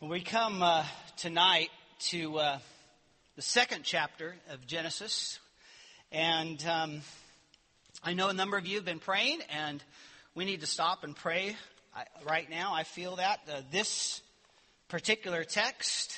We come tonight to the second chapter of Genesis, and I know a number of you have been praying, and we need to stop and pray right now. I feel that this particular text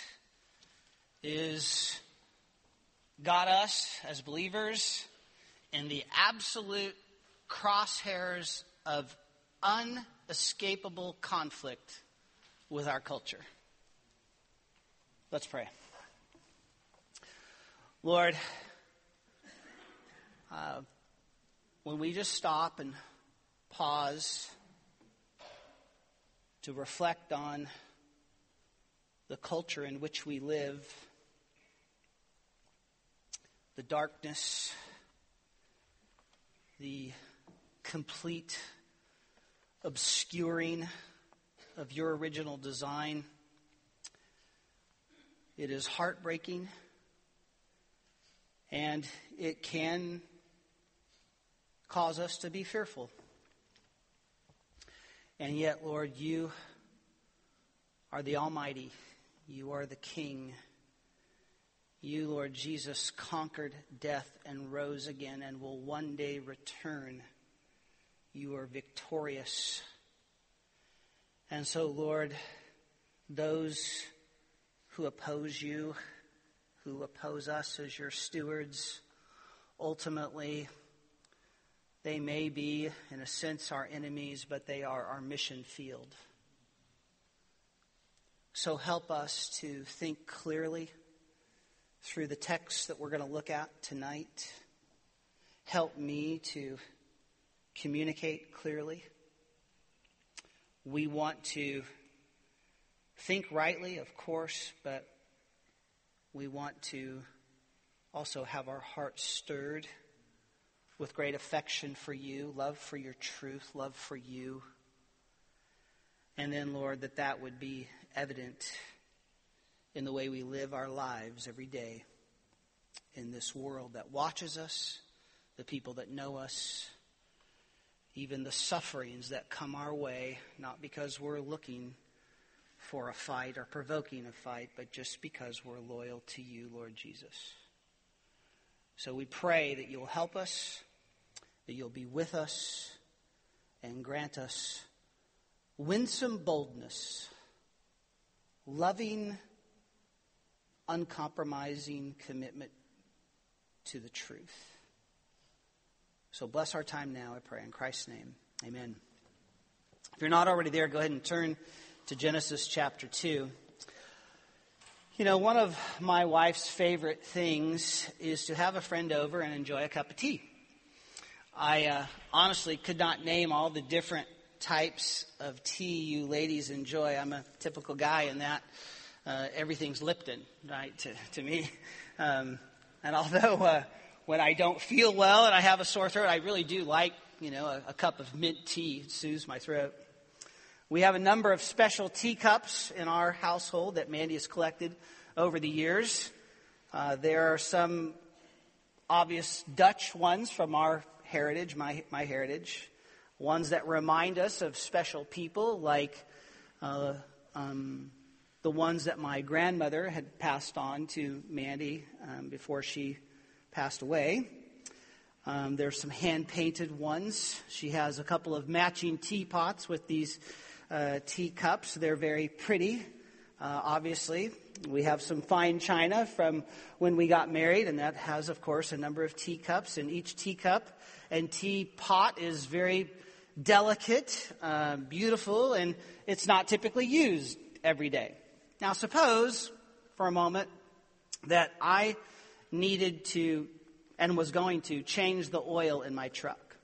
is got us as believers in the absolute crosshairs of unescapable conflict with our culture. Let's pray. Lord, when we just stop and pause to reflect on the culture in which we live, the darkness, the complete obscuring of your original design, it is heartbreaking, and it can cause us to be fearful. And yet, Lord, you are the Almighty. You are the King. You, Lord Jesus, conquered death and rose again and will one day return. You are victorious. And so, Lord, those who oppose you, who oppose us as your stewards, ultimately, they may be, in a sense, our enemies, but they are our mission field. So help us to think clearly through the text that we're going to look at tonight. Help me to communicate clearly. We want to think rightly, of course, but we want to also have our hearts stirred with great affection for you, love for your truth, love for you. And then, Lord, that would be evident in the way we live our lives every day in this world that watches us, the people that know us, even the sufferings that come our way, not because we're looking for a fight or provoking a fight, but just because we're loyal to you, Lord Jesus. So we pray that you'll help us, that you'll be with us, and grant us winsome boldness, loving, uncompromising commitment to the truth. So bless our time now, I pray, in Christ's name. Amen. If you're not already there, go ahead and turn to Genesis chapter 2. You know, one of my wife's favorite things is to have a friend over and enjoy a cup of tea. I honestly could not name all the different types of tea you ladies enjoy. I'm a typical guy in that everything's Lipton, right, to me. And although when I don't feel well and I have a sore throat, I really do like, a cup of mint tea. It soothes my throat. We have a number of special teacups in our household that Mandy has collected over the years. There are some obvious Dutch ones from our heritage, my heritage, ones that remind us of special people, like the ones that my grandmother had passed on to Mandy before she passed away. There's some hand-painted ones. She has a couple of matching teapots with these teacups. They're very pretty, obviously. We have some fine china from when we got married, and that has, of course, a number of teacups. And each teacup and teapot is very delicate, beautiful, and it's not typically used every day. Now, suppose for a moment that I needed to and was going to change the oil in my truck.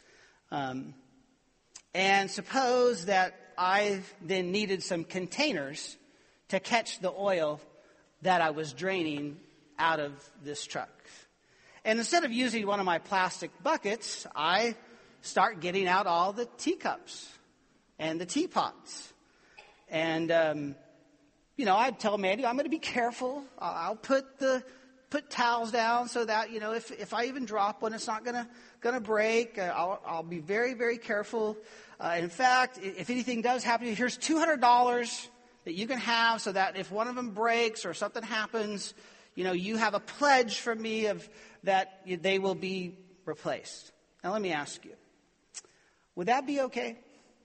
And suppose that I then needed some containers to catch the oil that I was draining out of this truck. And instead of using one of my plastic buckets, I start getting out all the teacups and the teapots. And, I'd tell Mandy, I'm going to be careful. I'll put towels down so that, if I even drop one, it's not going to break. I'll be very, very careful. In fact, if anything does happen, here's $200 that you can have so that if one of them breaks or something happens, you have a pledge from me of that they will be replaced. Now let me ask you, would that be okay?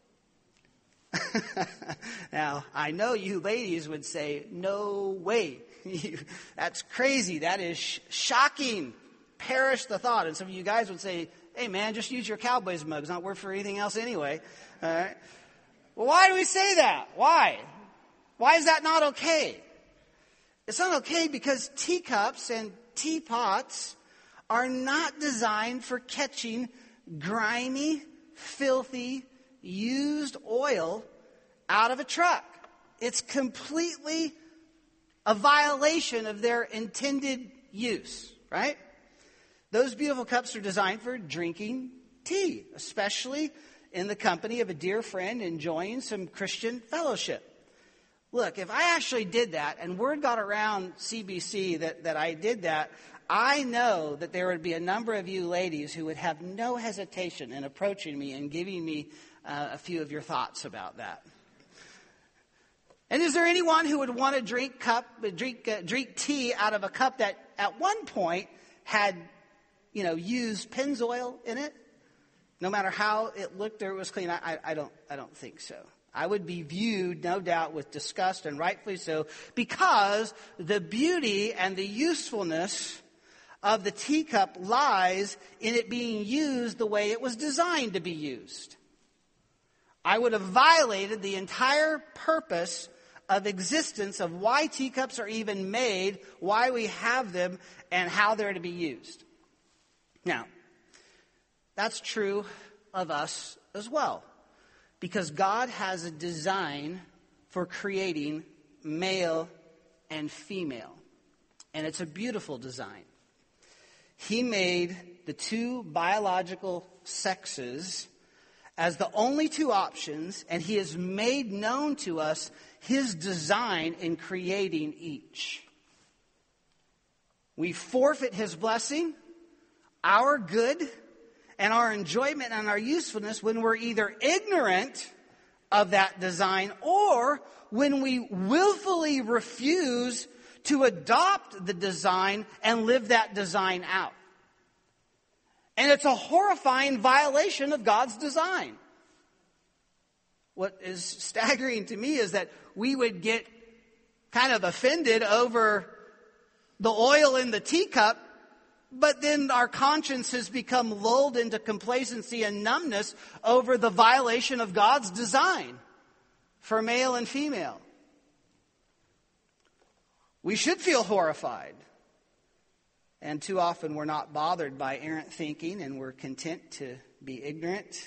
Now, I know you ladies would say, no way. That's crazy. That is shocking. Perish the thought. And some of you guys would say, hey man, just use your Cowboys mug. It's not worth for anything else anyway. All right. Well, why do we say that? Why? Why is that not okay? It's not okay because teacups and teapots are not designed for catching grimy, filthy, used oil out of a truck. It's completely a violation of their intended use, right? Those beautiful cups are designed for drinking tea, especially in the company of a dear friend enjoying some Christian fellowship. Look, if I actually did that and word got around CBC that I did that, I know that there would be a number of you ladies who would have no hesitation in approaching me and giving me a few of your thoughts about that. And is there anyone who would want to drink tea out of a cup that at one point had, used Pennzoil in it? No matter how it looked or it was clean, I don't think so. I would be viewed, no doubt, with disgust, and rightfully so, because the beauty and the usefulness of the teacup lies in it being used the way it was designed to be used. I would have violated the entire purpose of existence of why teacups are even made, why we have them, and how they're to be used. Now, that's true of us as well, because God has a design for creating male and female, and it's a beautiful design. He made the two biological sexes as the only two options, and he has made known to us his design in creating each. We forfeit his blessing, our good, and our enjoyment and our usefulness when we're either ignorant of that design or when we willfully refuse to adopt the design and live that design out. And it's a horrifying violation of God's design. What is staggering to me is that we would get kind of offended over the oil in the teacup, but then our conscience has become lulled into complacency and numbness over the violation of God's design for male and female. We should feel horrified. And too often we're not bothered by errant thinking, and we're content to be ignorant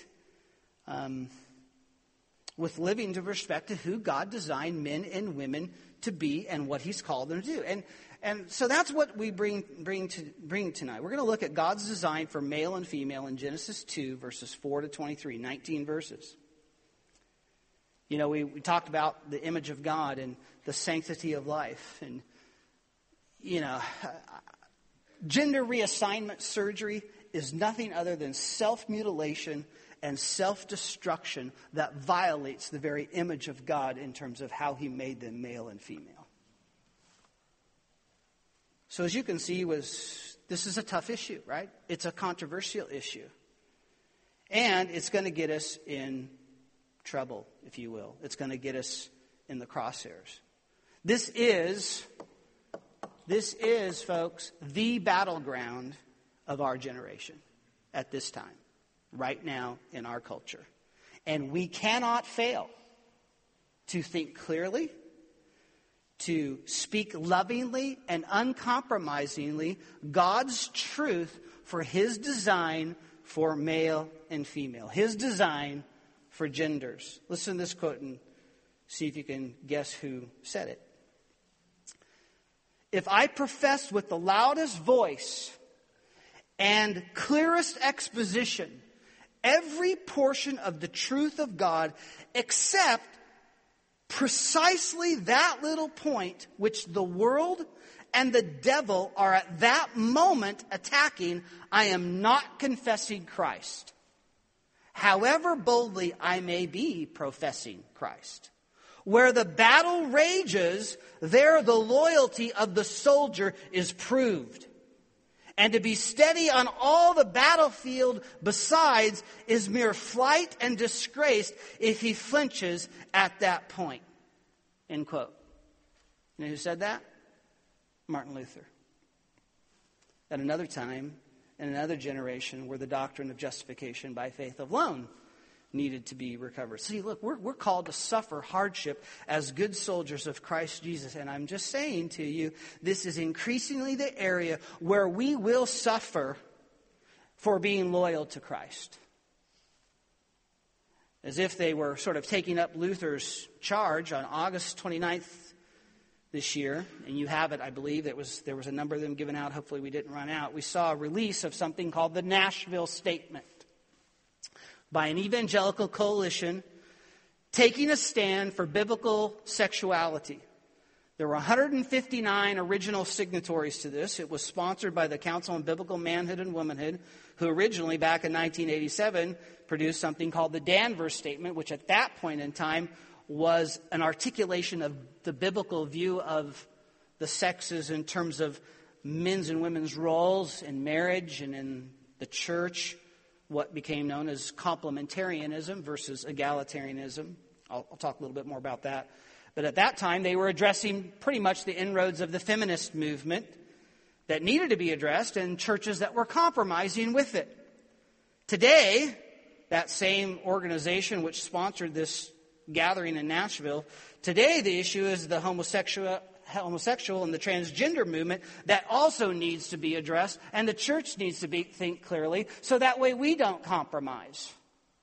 with living to respect to who God designed men and women to be and what he's called them to do. And so that's what we bring tonight. We're going to look at God's design for male and female in Genesis 2, verses 4 to 23, 19 verses. We talked about the image of God and the sanctity of life. And, gender reassignment surgery is nothing other than self-mutilation and self-destruction that violates the very image of God in terms of how he made them male and female. So as you can see, this is a tough issue, right? It's a controversial issue. And it's going to get us in trouble, if you will. It's going to get us in the crosshairs. This is, folks, the battleground of our generation at this time, right now in our culture. And we cannot fail to think clearly, to speak lovingly and uncompromisingly God's truth for his design for male and female, his design for genders. Listen to this quote and see if you can guess who said it. If I professed with the loudest voice and clearest exposition every portion of the truth of God except precisely that little point which the world and the devil are at that moment attacking, I am not confessing Christ. However boldly I may be professing Christ. Where the battle rages, there the loyalty of the soldier is proved. And to be steady on all the battlefield besides is mere flight and disgrace if he flinches at that point. End quote. You know who said that? Martin Luther. At another time, in another generation, where the doctrine of justification by faith alone needed to be recovered. See, look, we're called to suffer hardship as good soldiers of Christ Jesus. And I'm just saying to you, this is increasingly the area where we will suffer for being loyal to Christ. As if they were sort of taking up Luther's charge on August 29th this year, and you have it, I believe. There was a number of them given out. Hopefully we didn't run out. We saw a release of something called the Nashville Statement by an evangelical coalition taking a stand for biblical sexuality. There were 159 original signatories to this. It was sponsored by the Council on Biblical Manhood and Womanhood, who originally, back in 1987, produced something called the Danvers Statement, which at that point in time was an articulation of the biblical view of the sexes in terms of men's and women's roles in marriage and in the church, what became known as complementarianism versus egalitarianism. I'll talk a little bit more about that. But at that time, they were addressing pretty much the inroads of the feminist movement that needed to be addressed and churches that were compromising with it. Today, that same organization which sponsored this gathering in Nashville, today the issue is the homosexual and the transgender movement that also needs to be addressed, and the church needs to think clearly so that way we don't compromise.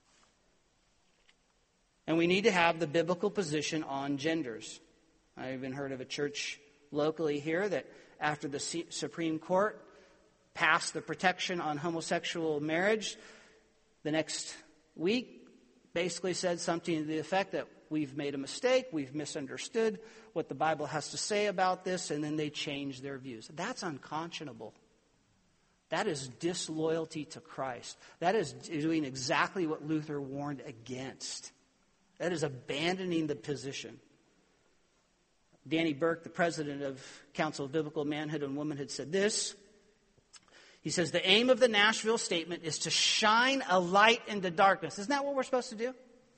And we need to have the biblical position on genders. I even heard of a church locally here that after the Supreme Court passed the protection on homosexual marriage, the next week basically said something to the effect that we've made a mistake, we've misunderstood what the Bible has to say about this, and then they changed their views. That's unconscionable. That is disloyalty to Christ. That is doing exactly what Luther warned against. That is abandoning the position. Danny Burke, the president of Council of Biblical Manhood and Womanhood, said this. He says, the aim of the Nashville Statement is to shine a light into darkness. Isn't that what we're supposed to do?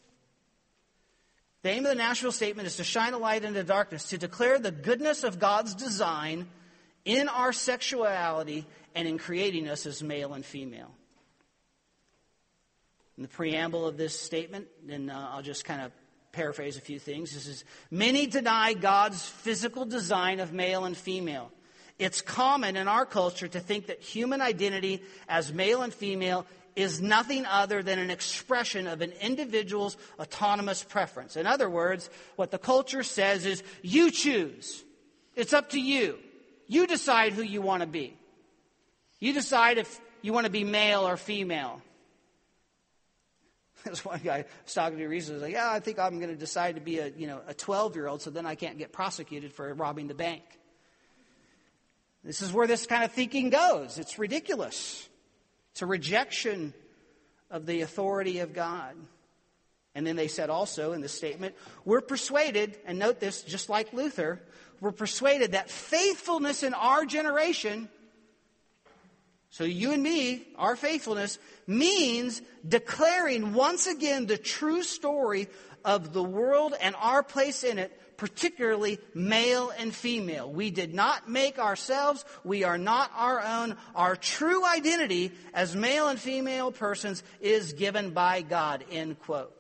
The aim of the Nashville Statement is to shine a light into darkness, to declare the goodness of God's design in our sexuality and in creating us as male and female. In the preamble of this statement, and I'll just kind of paraphrase a few things. This is, many deny God's physical design of male and female. It's common in our culture to think that human identity as male and female is nothing other than an expression of an individual's autonomous preference. In other words, what the culture says is, you choose. It's up to you. You decide who you want to be. You decide if you want to be male or female. There's one guy I was talking to recently, like, I think I'm going to decide to be a 12-year-old, so then I can't get prosecuted for robbing the bank. This is where this kind of thinking goes. It's ridiculous. It's a rejection of the authority of God. And then they said also in the statement, we're persuaded, and note this, just like Luther, we're persuaded that faithfulness in our generation, so you and me, our faithfulness, means declaring once again the true story of the world and our place in it, particularly male and female. We did not make ourselves. We are not our own. Our true identity as male and female persons is given by God, end quote.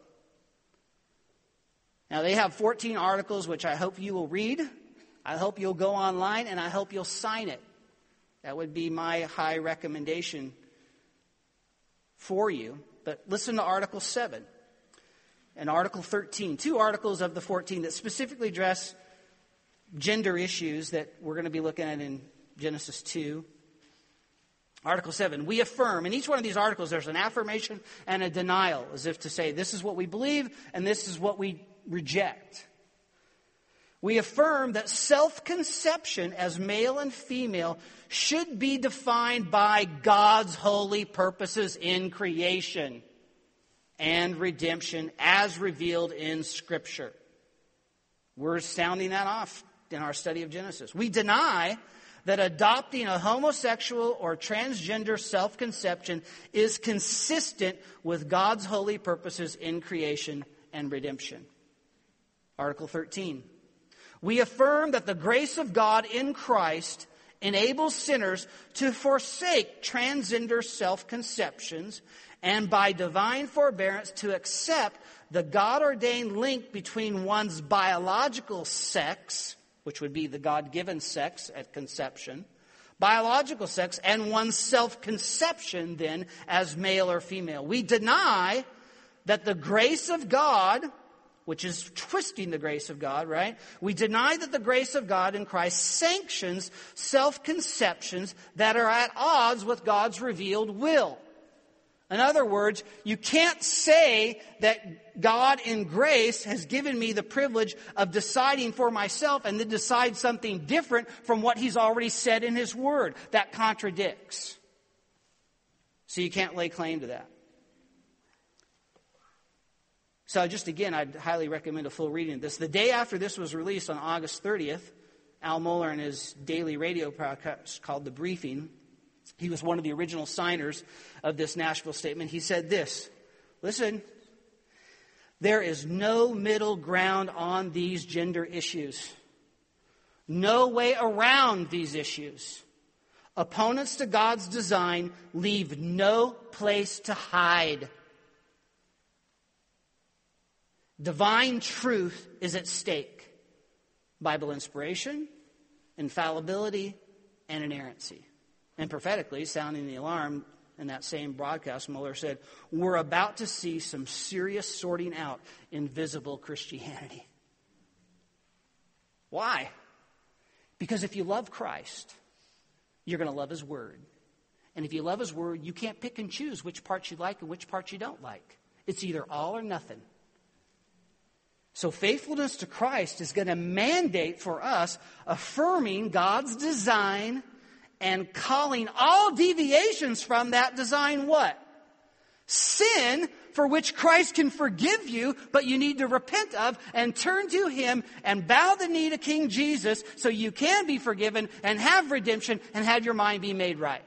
Now, they have 14 articles, which I hope you will read. I hope you'll go online, and I hope you'll sign it. That would be my high recommendation for you. But listen to Article 7 and Article 13, 2 articles of the 14 that specifically address gender issues that we're going to be looking at in Genesis 2. Article 7, we affirm. In each one of these articles, there's an affirmation and a denial, as if to say, this is what we believe and this is what we reject. We affirm that self-conception as male and female should be defined by God's holy purposes in creation and redemption as revealed in Scripture. We're sounding that off in our study of Genesis. We deny that adopting a homosexual or transgender self-conception is consistent with God's holy purposes in creation and redemption. Article 13. We affirm that the grace of God in Christ enables sinners to forsake transgender self-conceptions and by divine forbearance to accept the God-ordained link between one's biological sex, which would be the God-given sex at conception, biological sex, and one's self-conception then as male or female. We deny that the grace of God, which is twisting the grace of God, right? We deny that the grace of God in Christ sanctions self-conceptions that are at odds with God's revealed will. In other words, you can't say that God in grace has given me the privilege of deciding for myself and then decide something different from what He's already said in His Word. That contradicts. So you can't lay claim to that. So just again, I'd highly recommend a full reading of this. The day after this was released on August 30th, Al Mohler in his daily radio podcast called The Briefing, he was one of the original signers of this Nashville statement. He said this, listen, there is no middle ground on these gender issues. No way around these issues. Opponents to God's design leave no place to hide. Divine truth is at stake. Bible inspiration, infallibility, and inerrancy. And prophetically, sounding the alarm in that same broadcast, Mohler said, we're about to see some serious sorting out in visible Christianity. Why? Because if you love Christ, you're going to love His Word. And if you love His Word, you can't pick and choose which parts you like and which parts you don't like. It's either all or nothing. So faithfulness to Christ is going to mandate for us affirming God's design and calling all deviations from that design what? Sin, for which Christ can forgive you, but you need to repent of and turn to Him and bow the knee to King Jesus so you can be forgiven and have redemption and have your mind be made right.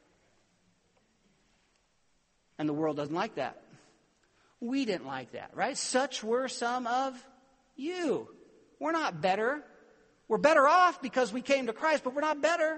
And the world doesn't like that. We didn't like that, right? Such were some of you. We're not better. We're better off because we came to Christ, but we're not better.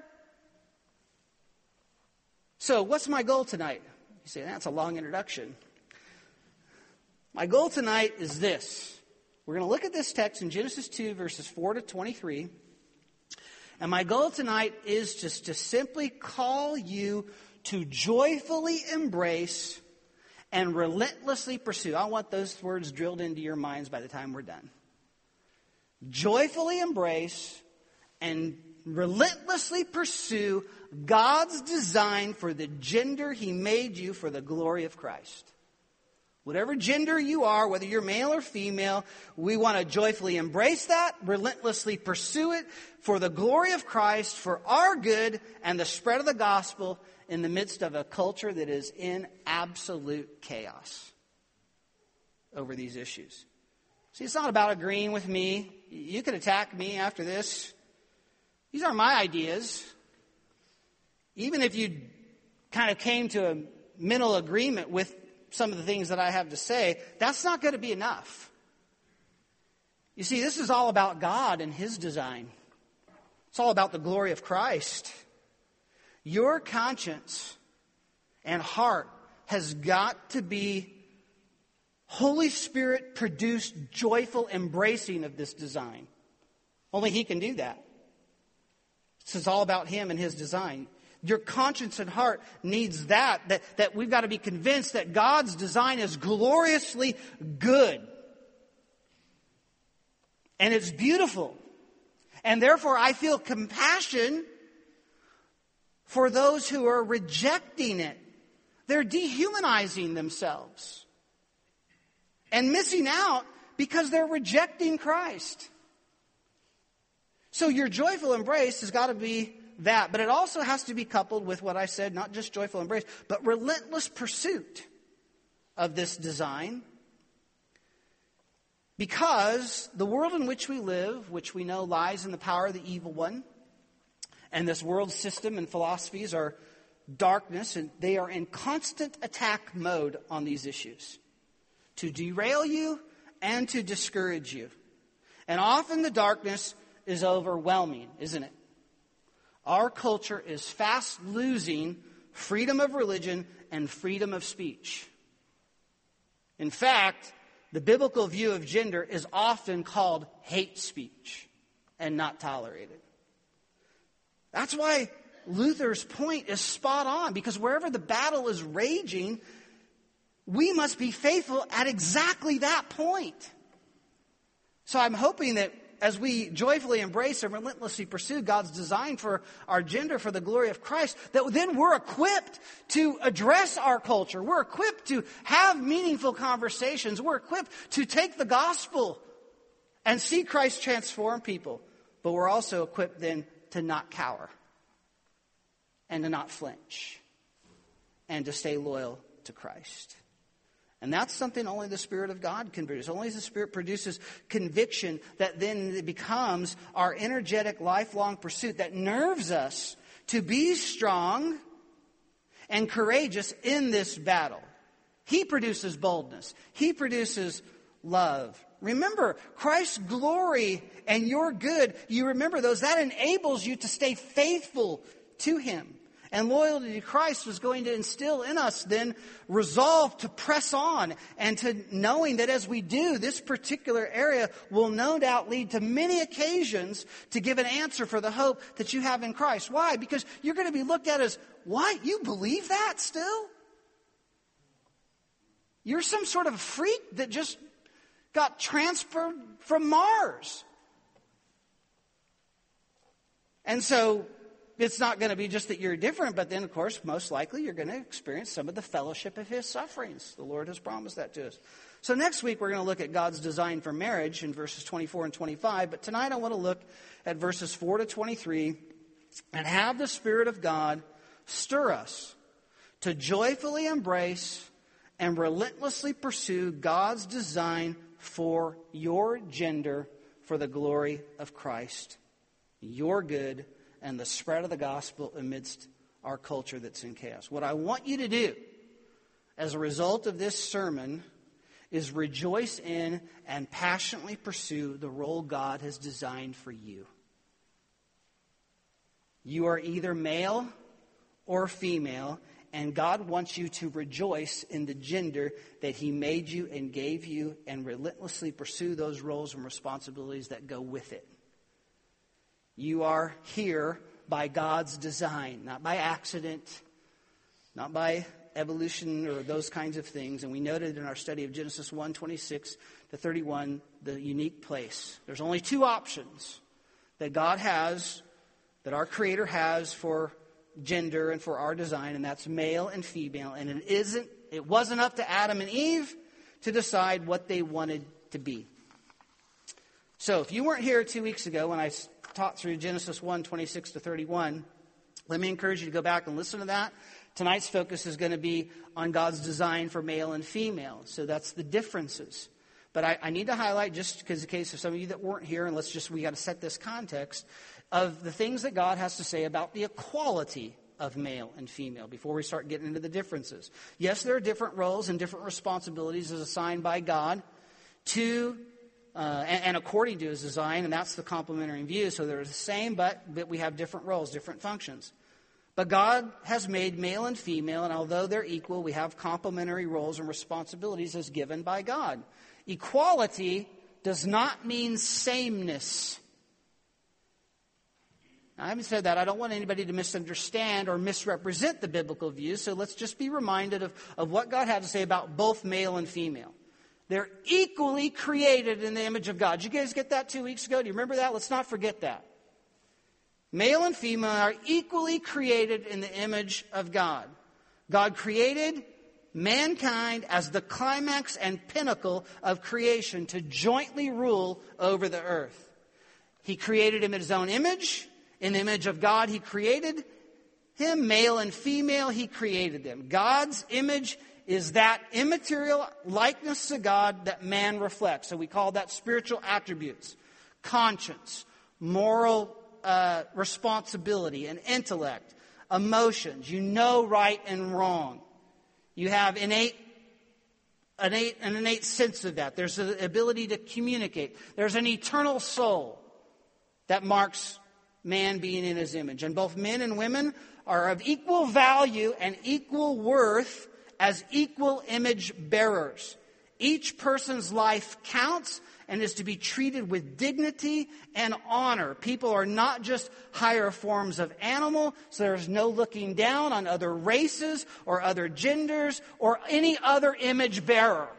So what's my goal tonight? You say, that's a long introduction. My goal tonight is this. We're going to look at this text in Genesis 2, verses 4 to 23. And my goal tonight is just to simply call you to joyfully embrace and relentlessly pursue. I want those words drilled into your minds by the time we're done. Joyfully embrace and relentlessly pursue God's design for the gender He made you for the glory of Christ. Whatever gender you are, whether you're male or female, we want to joyfully embrace that, relentlessly pursue it for the glory of Christ, for our good and the spread of the gospel in the midst of a culture that is in absolute chaos over these issues. See, it's not about agreeing with me. You can attack me after this. These are my ideas. Even if you kind of came to a mental agreement with some of the things that I have to say, that's not going to be enough. You see, this is all about God and His design. It's all about the glory of Christ. Your conscience and heart has got to be Holy Spirit produced joyful embracing of this design. Only He can do that. This is all about Him and His design. Your conscience and heart needs that we've got to be convinced that God's design is gloriously good. And it's beautiful. And therefore I feel compassion for those who are rejecting it. They're dehumanizing themselves and missing out because they're rejecting Christ. So your joyful embrace has got to be that, but it also has to be coupled with what I said, not just joyful embrace, but relentless pursuit of this design. Because the world in which we live, which we know lies in the power of the evil one, and this world system and philosophies are darkness, and they are in constant attack mode on these issues to derail you and to discourage you. And often the darkness is overwhelming, isn't it? Our culture is fast losing freedom of religion and freedom of speech. In fact, the biblical view of gender is often called hate speech and not tolerated. That's why Luther's point is spot on, because wherever the battle is raging, we must be faithful at exactly that point. So I'm hoping that as we joyfully embrace and relentlessly pursue God's design for our gender for the glory of Christ, that then we're equipped to address our culture. We're equipped to have meaningful conversations. We're equipped to take the gospel and see Christ transform people. But we're also equipped then to not cower and to not flinch and to stay loyal to Christ. And that's something only the Spirit of God can produce. Only the Spirit produces conviction that then it becomes our energetic, lifelong pursuit that nerves us to be strong and courageous in this battle. He produces boldness. He produces love. Remember, Christ's glory and your good, you remember those, that enables you to stay faithful to Him. And loyalty to Christ was going to instill in us then resolve to press on, and to knowing that as we do, this particular area will no doubt lead to many occasions to give an answer for the hope that you have in Christ. Why? Because you're going to be looked at as, what? You believe that still? You're some sort of freak that just got transferred from Mars. And so it's not going to be just that you're different, but then, of course, most likely you're going to experience some of the fellowship of His sufferings. The Lord has promised that to us. So next week we're going to look at God's design for marriage in verses 24 and 25. But tonight I want to look at verses 4 to 23 and have the Spirit of God stir us to joyfully embrace and relentlessly pursue God's design for your gender for the glory of Christ, your good, and the spread of the gospel amidst our culture that's in chaos. What I want you to do as a result of this sermon is rejoice in and passionately pursue the role God has designed for you. You are either male or female, and God wants you to rejoice in the gender that He made you and gave you, and relentlessly pursue those roles and responsibilities that go with it. You are here by God's design, not by accident, not by evolution or those kinds of things. And we noted in our study of Genesis 1:26 to 31 the unique place. There's only two options that God has, that our Creator has for gender and for our design, and that's male and female. And it wasn't up to Adam and Eve to decide what they wanted to be. So if you weren't here 2 weeks ago when I taught through Genesis 1:26 to 31, let me encourage you to go back and listen to that. Tonight's focus is going to be on God's design for male and female. So that's the differences. But I need to highlight, just because in case of some of you that weren't here, and we got to set this context, of the things that God has to say about the equality of male and female before we start getting into the differences. Yes, there are different roles and different responsibilities as assigned by God to and according to His design, and that's the complementary view. So they're the same, but we have different roles, different functions. But God has made male and female, and although they're equal, we have complementary roles and responsibilities as given by God. Equality does not mean sameness. Now, I haven't said that. I don't want anybody to misunderstand or misrepresent the biblical view, so let's just be reminded of what God had to say about both male and female. They're equally created in the image of God. Did you guys get that 2 weeks ago? Do you remember that? Let's not forget that. Male and female are equally created in the image of God. God created mankind as the climax and pinnacle of creation to jointly rule over the earth. He created him in His own image. In the image of God, He created him. Male and female, He created them. God's image is that immaterial likeness to God that man reflects. So we call that spiritual attributes: conscience, moral responsibility, and intellect, emotions. You know right and wrong. You have an innate sense of that. There's the ability to communicate. There's an eternal soul that marks man being in his image. And both men and women are of equal value and equal worth as equal image bearers. Each person's life counts and is to be treated with dignity and honor. People are not just higher forms of animal, so there's no looking down on other races or other genders or any other image bearer.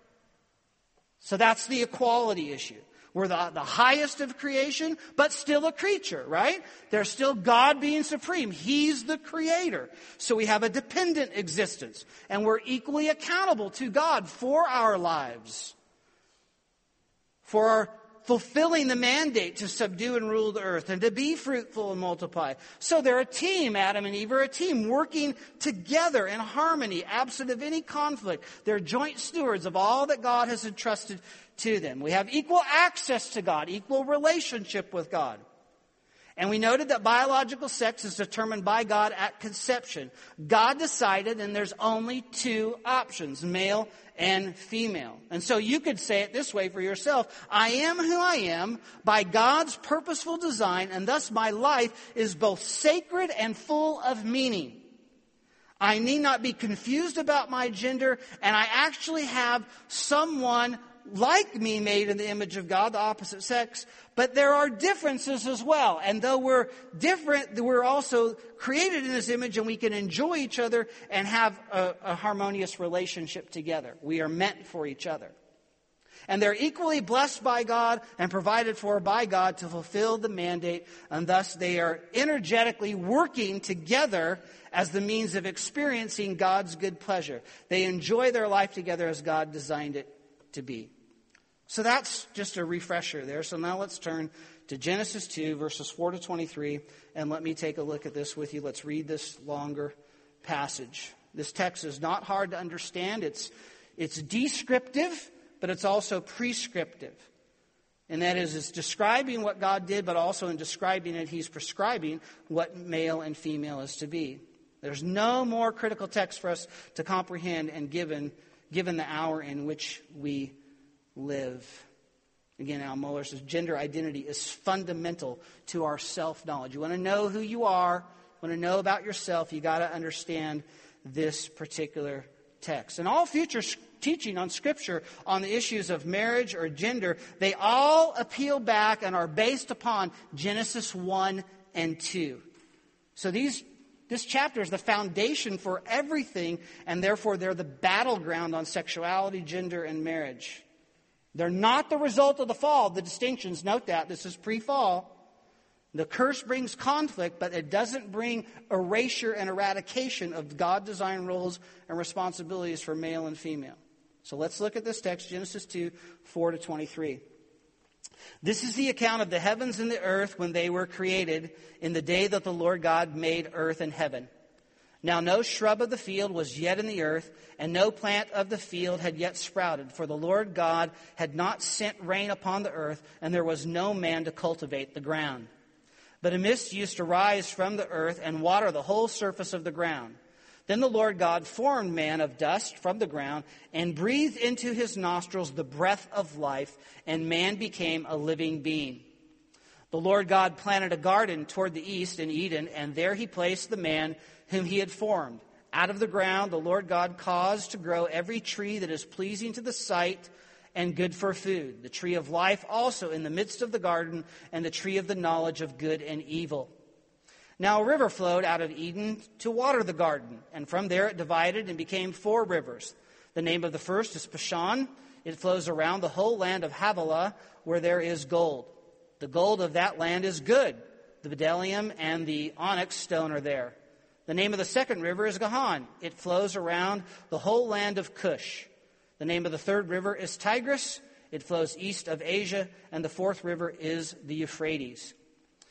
So that's the equality issue. We're the highest of creation, but still a creature, right? There's still God being supreme. He's the creator. So we have a dependent existence, and we're equally accountable to God for our lives, for our fulfilling the mandate to subdue and rule the earth and to be fruitful and multiply. So they're a team. Adam and Eve are a team working together in harmony, absent of any conflict. They're joint stewards of all that God has entrusted to them. We have equal access to God, equal relationship with God. And we noted that biological sex is determined by God at conception. God decided, and there's only two options, male and female. And so you could say it this way for yourself: I am who I am by God's purposeful design, and thus my life is both sacred and full of meaning. I need not be confused about my gender, and I actually have someone like me made in the image of God, the opposite sex, but there are differences as well. And though we're different, we're also created in His image, and we can enjoy each other and have a harmonious relationship together. We are meant for each other. And they're equally blessed by God and provided for by God to fulfill the mandate, and thus they are energetically working together as the means of experiencing God's good pleasure. They enjoy their life together as God designed it to be. So that's just a refresher there. So now let's turn to Genesis 2, verses 4 to 23, and let me take a look at this with you. Let's read this longer passage. This text is not hard to understand. It's descriptive, but it's also prescriptive. And that is, it's describing what God did, but also in describing it, He's prescribing what male and female is to be. There's no more critical text for us to comprehend, and given the hour in which we live. Again, Al Mohler says gender identity is fundamental to our self-knowledge. You want to know who you are, you want to know about yourself, you got to understand this particular text. And all future teaching on Scripture on the issues of marriage or gender, they all appeal back and are based upon Genesis 1 and 2. So this chapter is the foundation for everything, and therefore they're the battleground on sexuality, gender, and marriage. They're not the result of the fall. The distinctions, note that. This is pre-fall. The curse brings conflict, but it doesn't bring erasure and eradication of God-designed roles and responsibilities for male and female. So let's look at this text, Genesis 2, 4 to 23. This is the account of the heavens and the earth when they were created in the day that the Lord God made earth and heaven. Now no shrub of the field was yet in the earth, and no plant of the field had yet sprouted, for the Lord God had not sent rain upon the earth, and there was no man to cultivate the ground. But a mist used to rise from the earth and water the whole surface of the ground. Then the Lord God formed man of dust from the ground and breathed into his nostrils the breath of life, and man became a living being. The Lord God planted a garden toward the east in Eden, and there He placed the man whom He had formed. Out of the ground the Lord God caused to grow every tree that is pleasing to the sight and good for food, the tree of life also in the midst of the garden, and the tree of the knowledge of good and evil. Now a river flowed out of Eden to water the garden, and from there it divided and became 4 rivers. The name of the first is Pishon. It flows around the whole land of Havilah, where there is gold. The gold of that land is good. The bdellium and the onyx stone are there. The name of the second river is Gihon. It flows around the whole land of Cush. The name of the third river is Tigris. It flows east of Asia. And the fourth river is the Euphrates.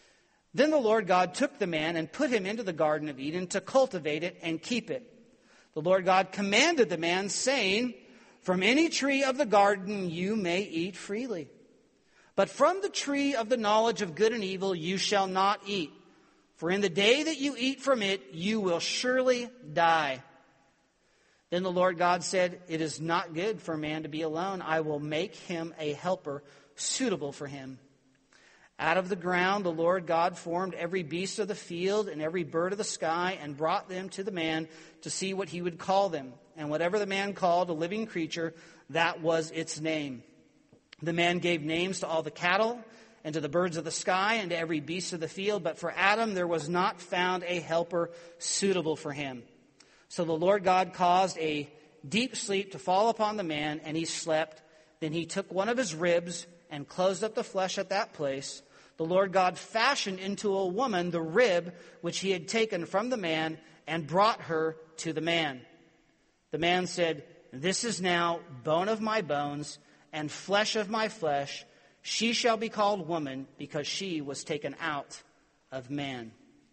Then the Lord God took the man and put him into the Garden of Eden to cultivate it and keep it. The Lord God commanded the man, saying, "From any tree of the garden you may eat freely. But from the tree of the knowledge of good and evil you shall not eat. For in the day that you eat from it, you will surely die." Then the Lord God said, "It is not good for man to be alone. I will make him a helper suitable for him." Out of the ground the Lord God formed every beast of the field and every bird of the sky and brought them to the man to see what he would call them. And whatever the man called a living creature, that was its name. The man gave names to all the cattle and to the birds of the sky and to every beast of the field. But for Adam there was not found a helper suitable for him. So the Lord God caused a deep sleep to fall upon the man, and he slept. Then he took one of his ribs and closed up the flesh at that place. The Lord God fashioned into a woman the rib which he had taken from the man and brought her to the man. The man said, "This is now bone of my bones and flesh of my flesh. She shall be called woman because she was taken out of man."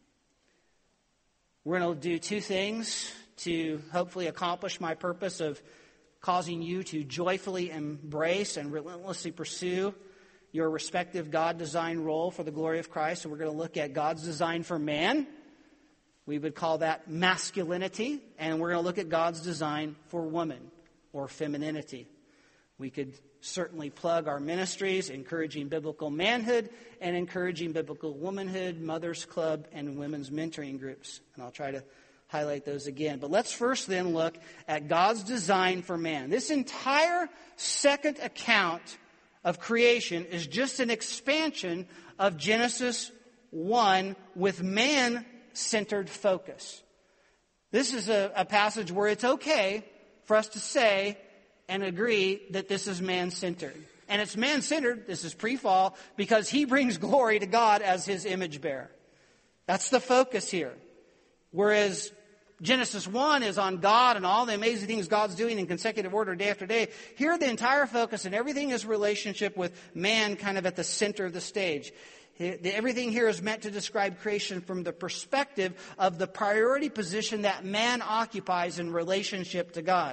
We're going to do two things to hopefully accomplish my purpose of causing you to joyfully embrace and relentlessly pursue your respective God-designed role for the glory of Christ. So we're going to look at God's design for man. We would call that masculinity. And we're going to look at God's design for woman, or femininity. We could certainly plug our ministries, Encouraging Biblical Manhood and Encouraging Biblical Womanhood, Mothers Club, and Women's Mentoring Groups. And I'll try to highlight those again. But let's first then look at God's design for man. This entire second account of creation is just an expansion of Genesis 1 with man-centered focus. This is a passage where it's okay for us to say and agree that this is man-centered. And it's man-centered, this is pre-fall, because he brings glory to God as his image bearer. That's the focus here. Whereas Genesis 1 is on God and all the amazing things God's doing in consecutive order day after day. Here the entire focus and everything is relationship with man kind of at the center of the stage. Everything here is meant to describe creation from the perspective of the priority position that man occupies in relationship to God.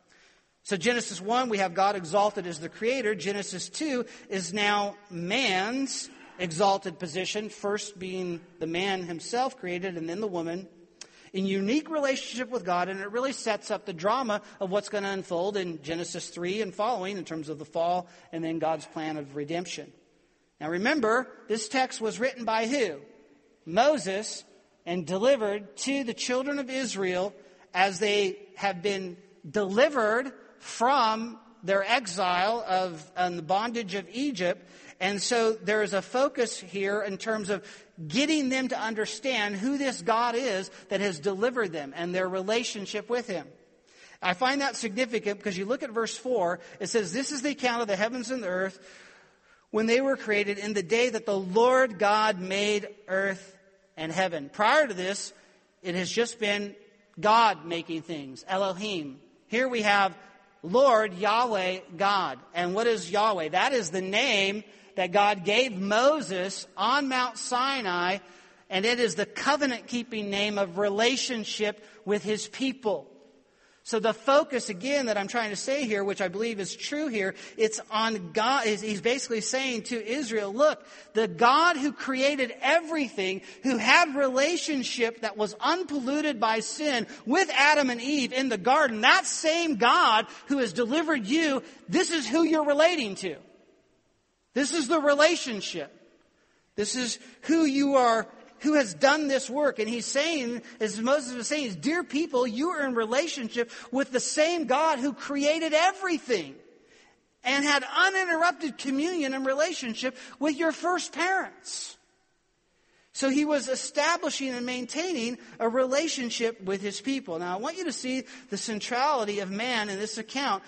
So Genesis 1, we have God exalted as the creator. Genesis 2 is now man's exalted position, first being the man himself created and then the woman, in unique relationship with God, and it really sets up the drama of what's going to unfold in Genesis 3 and following in terms of the fall and then God's plan of redemption. Now remember, this text was written by who? Moses, and delivered to the children of Israel as they have been delivered from their exile and the bondage of Egypt. And so there is a focus here in terms of getting them to understand who this God is that has delivered them and their relationship with him. I find that significant because you look at verse 4, it says, "This is the account of the heavens and the earth when they were created in the day that the Lord God made earth and heaven." Prior to this, it has just been God making things, Elohim. Here we have Lord, Yahweh, God. And what is Yahweh? That is the name that God gave Moses on Mount Sinai, and it is the covenant-keeping name of relationship with his people. So the focus, again, that I'm trying to say here, which I believe is true here, it's on God. He's basically saying to Israel, look, the God who created everything, who had relationship that was unpolluted by sin with Adam and Eve in the garden, that same God who has delivered you, this is who you're relating to. This is the relationship. This is who you are, who has done this work. And he's saying, as Moses was saying, dear people, you are in relationship with the same God who created everything and had uninterrupted communion and relationship with your first parents. So he was establishing and maintaining a relationship with his people. Now I want you to see the centrality of man in this account.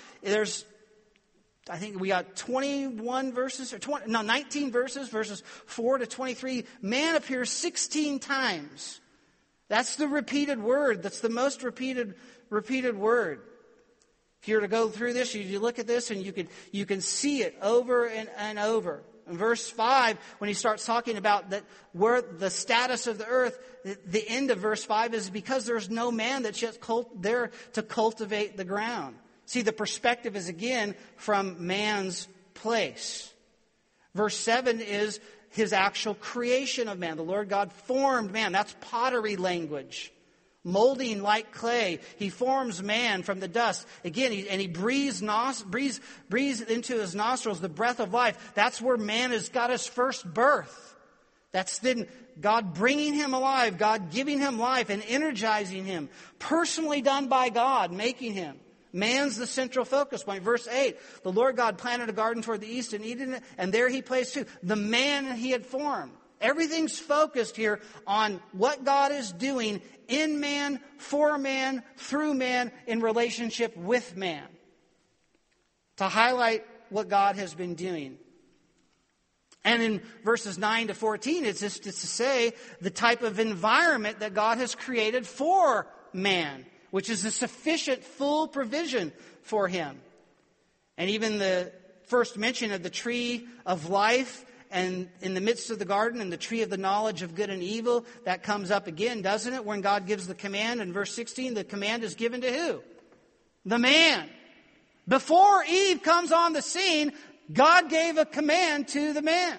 I think we got 21 verses, 19 verses, verses 4 to 23. Man appears 16 times. That's the repeated word. That's the most repeated word. If you were to go through this, you look at this and you can see it over and over. In verse 5, when he starts talking about that where the status of the earth, the end of verse 5 is because there's no man that's yet there to cultivate the ground. See, the perspective is again from man's place. Verse 7 is his actual creation of man. The Lord God formed man. That's pottery language. Molding like clay. He forms man from the dust. Again, he breathes into his nostrils the breath of life. That's where man has got his first birth. That's then God bringing him alive, God giving him life and energizing him. Personally done by God, making him. Man's the central focus point. Verse 8, the Lord God planted a garden toward the east in Eden, and there he placed two. The man he had formed. Everything's focused here on what God is doing in man, for man, through man, in relationship with man. To highlight what God has been doing. And in verses 9 to 14, it's just to say the type of environment that God has created for man, which is a sufficient, full provision for him. And even the first mention of the tree of life and in the midst of the garden and the tree of the knowledge of good and evil, that comes up again, doesn't it? When God gives the command in verse 16, the command is given to who? The man. Before Eve comes on the scene, God gave a command to the man.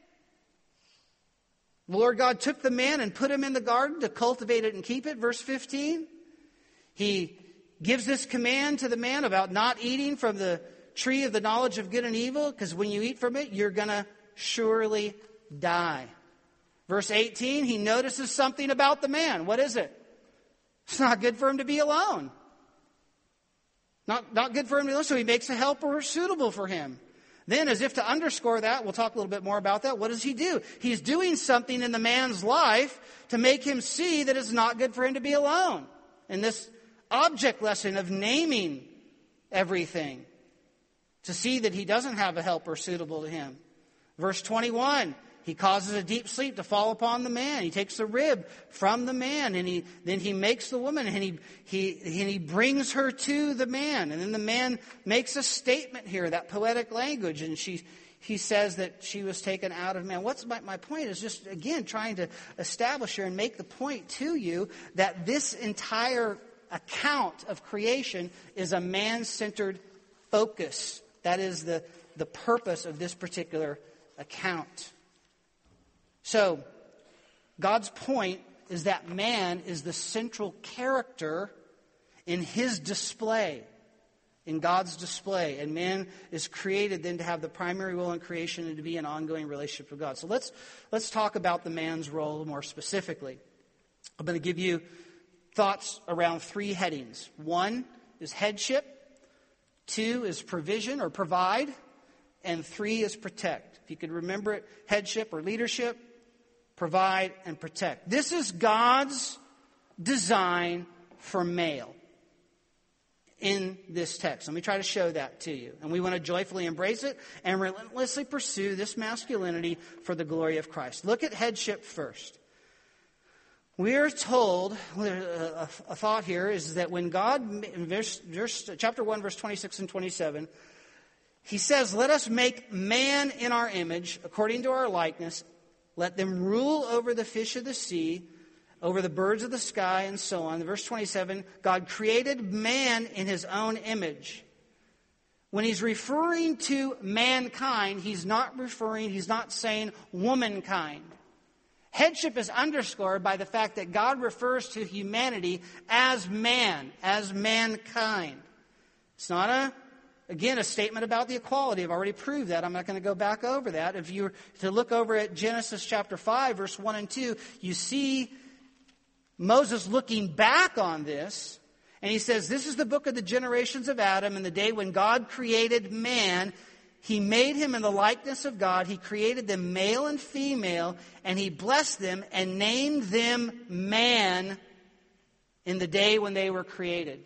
The Lord God took the man and put him in the garden to cultivate it and keep it. Verse 15. He gives this command to the man about not eating from the tree of the knowledge of good and evil, because when you eat from it, you're going to surely die. Verse 18, he notices something about the man. What is it? It's not good for him to be alone. Not good for him to be alone, so he makes a helper suitable for him. Then, as if to underscore that, we'll talk a little bit more about that, what does he do? He's doing something in the man's life to make him see that it's not good for him to be alone. And this object lesson of naming everything, to see that he doesn't have a helper suitable to him. Verse 21, he causes a deep sleep to fall upon the man. He takes the rib from the man, and then he makes the woman, and he brings her to the man. And then the man makes a statement here, that poetic language, and he says that she was taken out of man. What's my point is just, again, trying to establish here and make the point to you that this entire account of creation is a man-centered focus. That is the purpose of this particular account. So, God's point is that man is the central character in his display, in God's display. And man is created then to have the primary role in creation and to be an ongoing relationship with God. So let's talk about the man's role more specifically. I'm going to give you thoughts around three headings. 1 is headship. 2 is provision or provide. And 3 is protect. If you could remember it, headship or leadership, provide, and protect. This is God's design for male in this text. Let me try to show that to you. And we want to joyfully embrace it and relentlessly pursue this masculinity for the glory of Christ. Look at headship first. We are told, a thought here is that when God, in chapter 1, verse 26 and 27, he says, let us make man in our image, according to our likeness. Let them rule over the fish of the sea, over the birds of the sky, and so on. Verse 27, God created man in his own image. When he's referring to mankind, he's not saying womankind. Headship is underscored by the fact that God refers to humanity as man, as mankind. It's not a statement about the equality. I've already proved that. I'm not going to go back over that. If you were to look over at Genesis chapter 5, verse 1 and 2, you see Moses looking back on this, and he says, this is the book of the generations of Adam, and the day when God created man, he made him in the likeness of God. He created them male and female, and he blessed them and named them man in the day when they were created.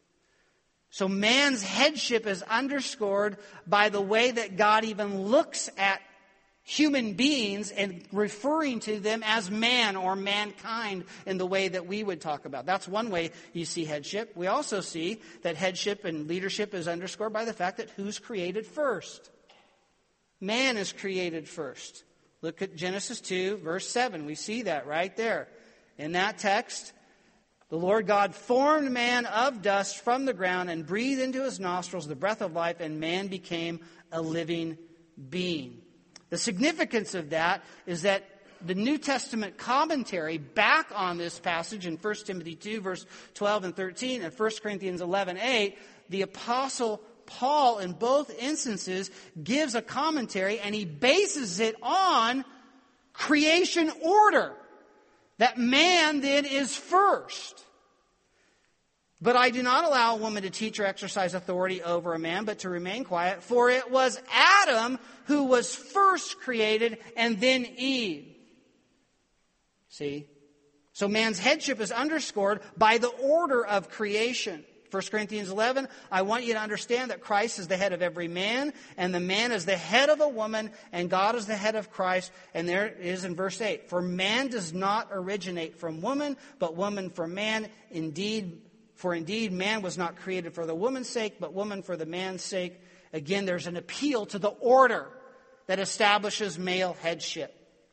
So man's headship is underscored by the way that God even looks at human beings and referring to them as man or mankind in the way that we would talk about. That's one way you see headship. We also see that headship and leadership is underscored by the fact that who's created first? Man is created first. Look at Genesis 2, verse 7. We see that right there. In that text, the Lord God formed man of dust from the ground and breathed into his nostrils the breath of life, and man became a living being. The significance of that is that the New Testament commentary back on this passage in 1 Timothy 2, verse 12 and 13, and 1 Corinthians 11, 8, the Apostle Paul, in both instances, gives a commentary, and he bases it on creation order. That man then is first. But I do not allow a woman to teach or exercise authority over a man, but to remain quiet. For it was Adam who was first created, and then Eve. See? So man's headship is underscored by the order of creation. 1 Corinthians 11, I want you to understand that Christ is the head of every man, and the man is the head of a woman, and God is the head of Christ. And there it is in verse 8. For man does not originate from woman, but woman from man. Indeed, man was not created for the woman's sake, but woman for the man's sake. Again, there's an appeal to the order that establishes male headship.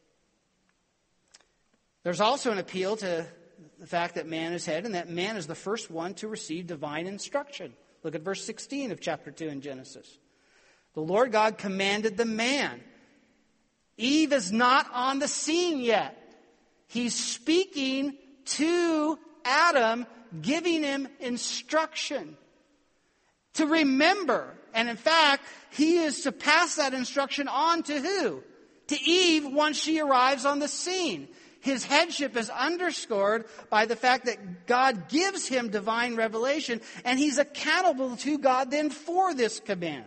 There's also an appeal to the fact that man is head, and that man is the first one to receive divine instruction. Look at verse 16 of chapter 2 in Genesis. The Lord God commanded the man. Eve is not on the scene yet. He's speaking to Adam, giving him instruction to remember. And in fact, he is to pass that instruction on to who? To Eve once she arrives on the scene. His headship is underscored by the fact that God gives him divine revelation, and he's accountable to God then for this command.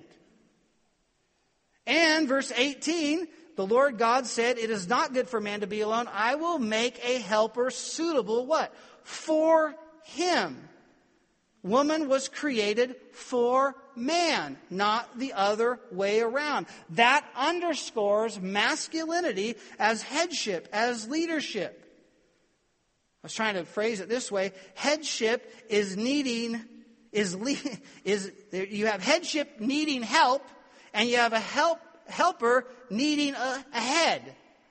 And verse 18, the Lord God said, it is not good for man to be alone. I will make a helper suitable, what? For him. Woman was created for man, not the other way around. That underscores masculinity as headship, as leadership. I was trying to phrase it this way. Headship is you have headship needing help, and you have a helper needing a head.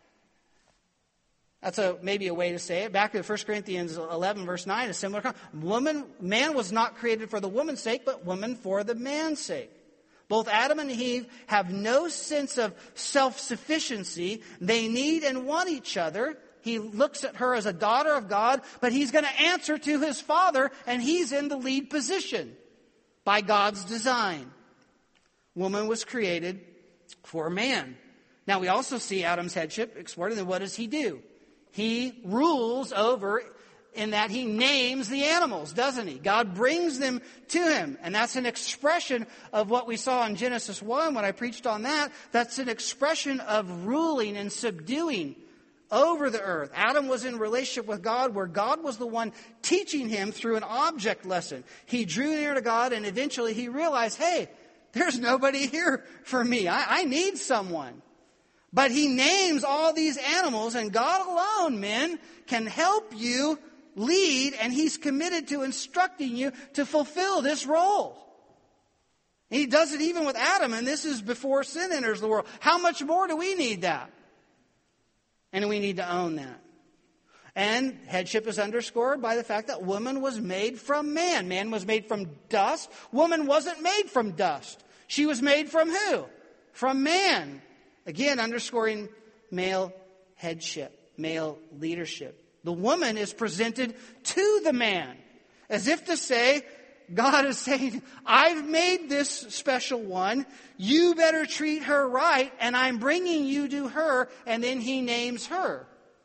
That's maybe a way to say it. Back to 1 Corinthians 11, verse 9, a similar man was not created for the woman's sake, but woman for the man's sake. Both Adam and Eve have no sense of self-sufficiency. They need and want each other. He looks at her as a daughter of God, but he's going to answer to his father, and he's in the lead position by God's design. Woman was created for man. Now we also see Adam's headship explored, and what does he do? He rules over in that he names the animals, doesn't he? God brings them to him. And that's an expression of what we saw in Genesis 1 when I preached on that. That's an expression of ruling and subduing over the earth. Adam was in relationship with God, where God was the one teaching him through an object lesson. He drew near to God, and eventually he realized, hey, there's nobody here for me. I need someone. But he names all these animals, and God alone, men, can help you lead, and he's committed to instructing you to fulfill this role. And he does it even with Adam, and this is before sin enters the world. How much more do we need that? And we need to own that. And headship is underscored by the fact that woman was made from man. Man was made from dust. Woman wasn't made from dust. She was made from who? From man. Again, underscoring male headship, male leadership. The woman is presented to the man, as if to say, God is saying, I've made this special one. You better treat her right, and I'm bringing you to her, and then he names her.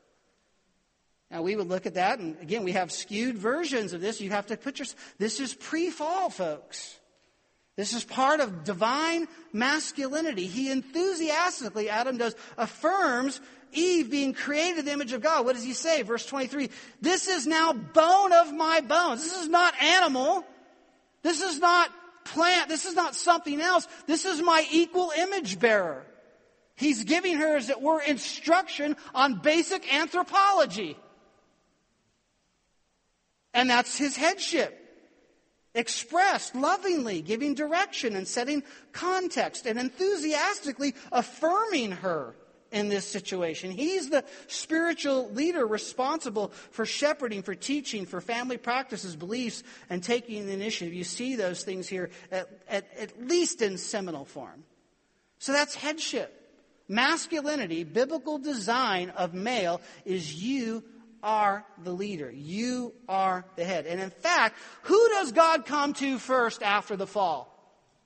Now, we would look at that, and again, we have skewed versions of this. You have to put this is pre-fall, folks. This is part of divine masculinity. He enthusiastically, Adam does, affirms Eve being created in the image of God. What does he say? Verse 23, this is now bone of my bones. This is not animal. This is not plant. This is not something else. This is my equal image bearer. He's giving her, as it were, instruction on basic anthropology. And that's his headship. expressed lovingly, giving direction and setting context and enthusiastically affirming her in this situation. He's the spiritual leader responsible for shepherding, for teaching, for family practices, beliefs, and taking the initiative. You see those things here at least in seminal form. So that's headship. Masculinity, biblical design of male, is you are the leader. You are the head. And in fact, who does God come to first after the fall?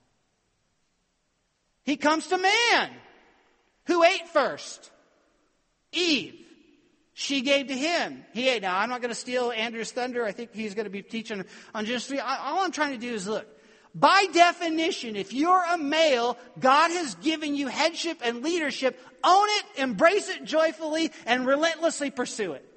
He comes to man. Who ate first? Eve. She gave to him. He ate. Now, I'm not going to steal Andrew's thunder. I think he's going to be teaching on Genesis 3. All I'm trying to do is look. By definition, if you're a male, God has given you headship and leadership. Own it, embrace it joyfully, and relentlessly pursue it.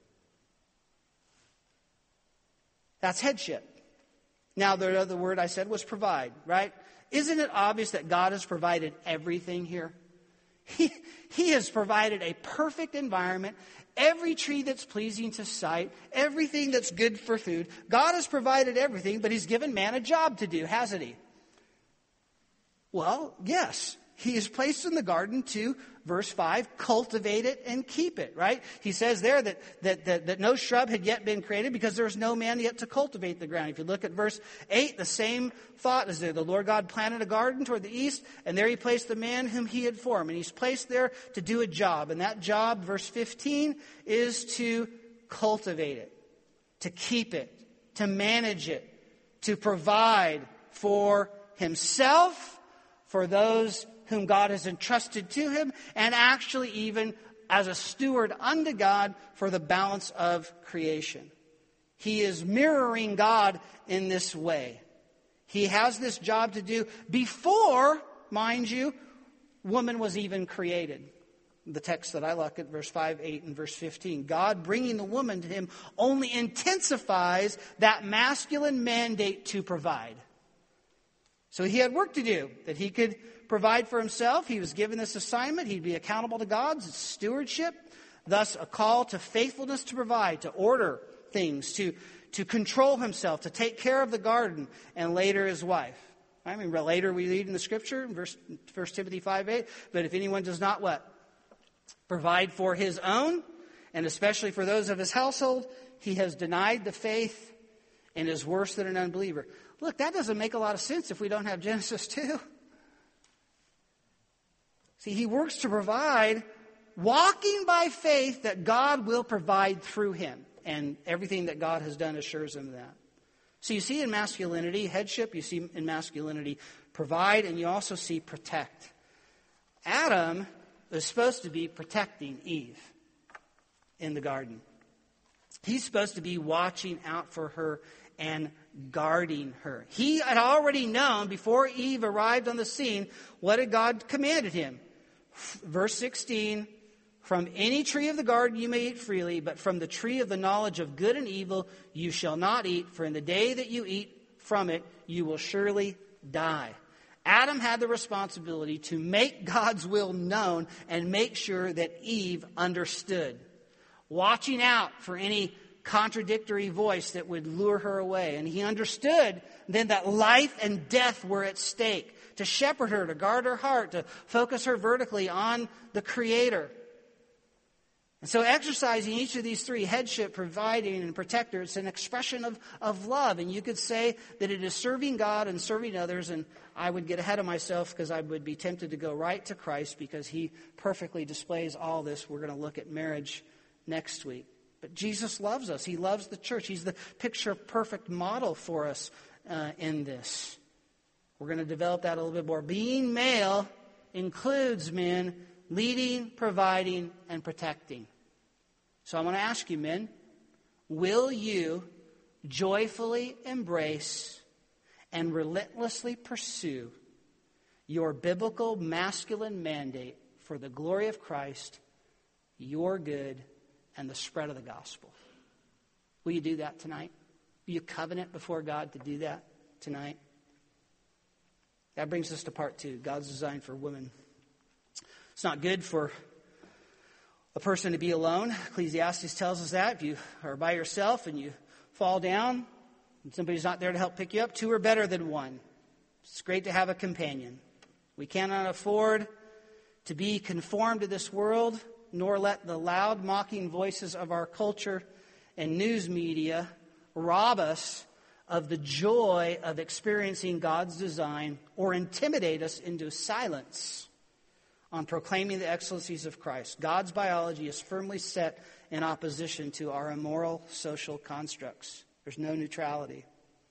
That's headship. Now, the other word I said was provide, right? Isn't it obvious that God has provided everything here? He has provided a perfect environment, every tree that's pleasing to sight, everything that's good for food. God has provided everything, but He's given man a job to do, hasn't He? Well, yes. He is placed in the garden to, verse 5, cultivate it and keep it, right? He says there that no shrub had yet been created because there was no man yet to cultivate the ground. If you look at verse 8, the same thought is there. The Lord God planted a garden toward the east, and there He placed the man whom He had formed. And He's placed there to do a job. And that job, verse 15, is to cultivate it, to keep it, to manage it, to provide for himself, for those whom God has entrusted to him, and actually even as a steward unto God for the balance of creation. He is mirroring God in this way. He has this job to do before, mind you, woman was even created. The text that I look at, verse 5, 8, and verse 15. God bringing the woman to him only intensifies that masculine mandate to provide. So he had work to do, that he could provide for himself. He was given this assignment. He'd be accountable to God's stewardship. Thus, a call to faithfulness to provide, to order things, to control himself, to take care of the garden, and later his wife. I mean, later we read in the scripture, in 1 Timothy 5:8, but if anyone does not what? Provide for his own, and especially for those of his household, he has denied the faith and is worse than an unbeliever. Look, that doesn't make a lot of sense if we don't have Genesis 2. See, he works to provide, walking by faith that God will provide through him. And everything that God has done assures him that. So you see in masculinity, headship, you see in masculinity, provide, and you also see protect. Adam is supposed to be protecting Eve in the garden. He's supposed to be watching out for her and guarding her. He had already known before Eve arrived on the scene what had God commanded him. Verse 16, from any tree of the garden you may eat freely, but from the tree of the knowledge of good and evil you shall not eat, for in the day that you eat from it you will surely die. Adam had the responsibility to make God's will known and make sure that Eve understood. Watching out for any contradictory voice that would lure her away. And he understood then that life and death were at stake. To shepherd her, to guard her heart, to focus her vertically on the Creator. And so exercising each of these three, headship, providing, and protector, it's an expression of love. And you could say that it is serving God and serving others. And I would get ahead of myself because I would be tempted to go right to Christ because he perfectly displays all this. We're going to look at marriage next week. But Jesus loves us. He loves the church. He's the picture-perfect model for us in this. We're going to develop that a little bit more. Being male includes men leading, providing, and protecting. So I'm going to ask you, men, will you joyfully embrace and relentlessly pursue your biblical masculine mandate for the glory of Christ, your good, and the spread of the gospel? Will you do that tonight? Will you covenant before God to do that tonight? That brings us to part 2, God's design for women. It's not good for a person to be alone. Ecclesiastes tells us that. If you are by yourself and you fall down, When somebody's not there to help pick you up, two are better than one. It's great to have a companion. We cannot afford to be conformed to this world, nor let the loud, mocking voices of our culture and news media rob us of the joy of experiencing God's design or intimidate us into silence on proclaiming the excellencies of Christ. God's biology is firmly set in opposition to our immoral social constructs. There's no neutrality.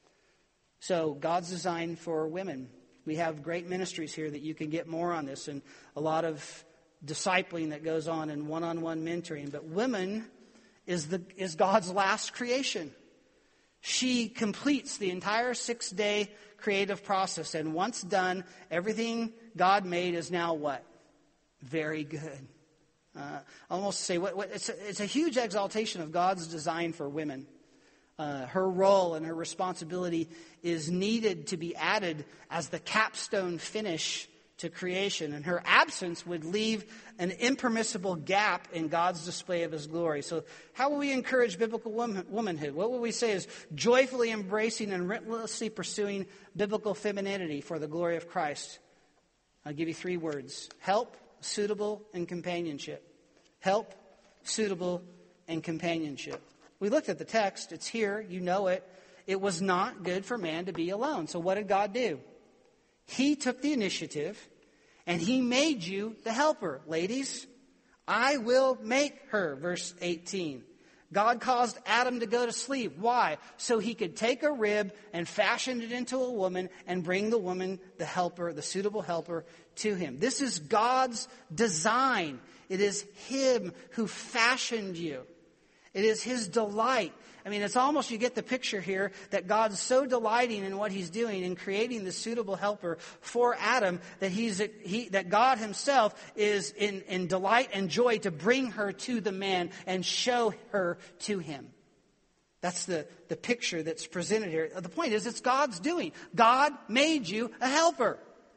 So God's design for women. We have great ministries here that you can get more on this, and a lot of discipling that goes on in one-on-one mentoring. But women is God's last creation. She completes the entire 6-day creative process. And once done, everything God made is now what? Very good. Almost say, it's a huge exaltation of God's design for women. Her role and her responsibility is needed to be added as the capstone finish to creation. And her absence would leave an impermissible gap in God's display of His glory. So how will we encourage biblical womanhood? What will we say is joyfully embracing and relentlessly pursuing biblical femininity for the glory of Christ? I'll give you 3 words. Help, suitable, and companionship. Help, suitable, and companionship. We looked at the text. It's here. You know it. It was not good for man to be alone. So what did God do? He took the initiative, and He made you the helper. Ladies, I will make her. Verse 18. God caused Adam to go to sleep. Why? So he could take a rib and fashion it into a woman and bring the woman, the helper, the suitable helper, to him. This is God's design. It is Him who fashioned you. It is His delight. I mean, it's almost, you get the picture here that God's so delighting in what He's doing in creating the suitable helper for Adam that that God Himself is in delight and joy to bring her to the man and show her to him. That's the picture that's presented here. The point is, it's God's doing. God made you a helper.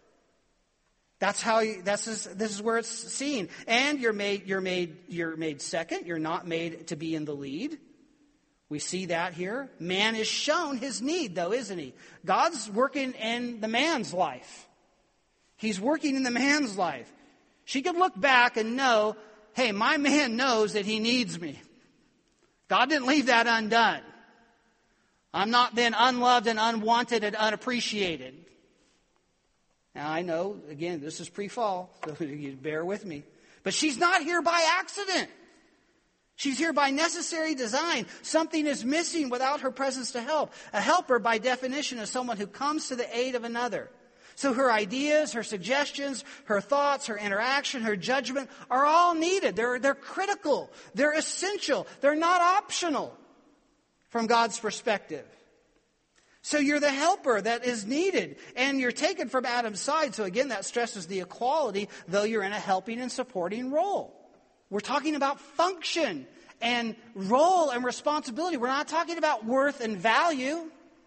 This is where it's seen. And you're made second. You're not made to be in the lead. We see that here. Man is shown his need, though, isn't he? God's working in the man's life. He's working in the man's life. She could look back and know, hey, my man knows that he needs me. God didn't leave that undone. I'm not then unloved and unwanted and unappreciated. Now, I know, again, this is pre-fall, so you bear with me. But she's not here by accident. She's here by necessary design. Something is missing without her presence to help. A helper, by definition, is someone who comes to the aid of another. So her ideas, her suggestions, her thoughts, her interaction, her judgment are all needed. They're critical. They're essential. They're not optional from God's perspective. So you're the helper that is needed, and you're taken from Adam's side. So again, that stresses the equality, though you're in a helping and supporting role. We're talking about function and role and responsibility. We're not talking about worth and value.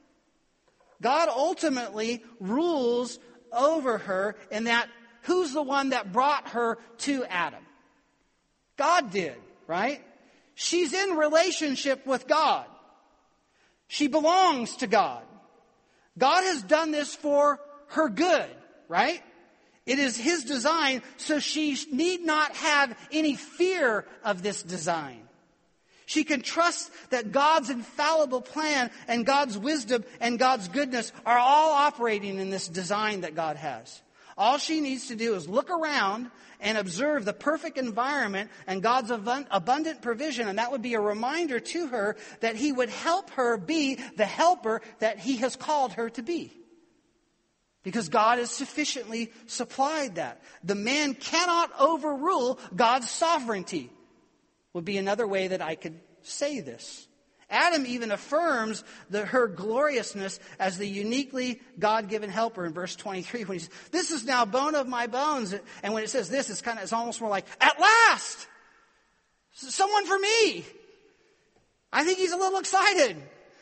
God ultimately rules over her in that who's the one that brought her to Adam? God did, right? She's in relationship with God. She belongs to God. God has done this for her good, right? It is His design, so she need not have any fear of this design. She can trust that God's infallible plan and God's wisdom and God's goodness are all operating in this design that God has. All she needs to do is look around and observe the perfect environment and God's abundant provision, and that would be a reminder to her that He would help her be the helper that He has called her to be. Because God has sufficiently supplied that. The man cannot overrule God's sovereignty, would be another way that I could say this. Adam even affirms her gloriousness as the uniquely God-given helper in verse 23 when he says, "This is now bone of my bones." And when it says this, it's almost more like, at last! Someone for me! I think he's a little excited.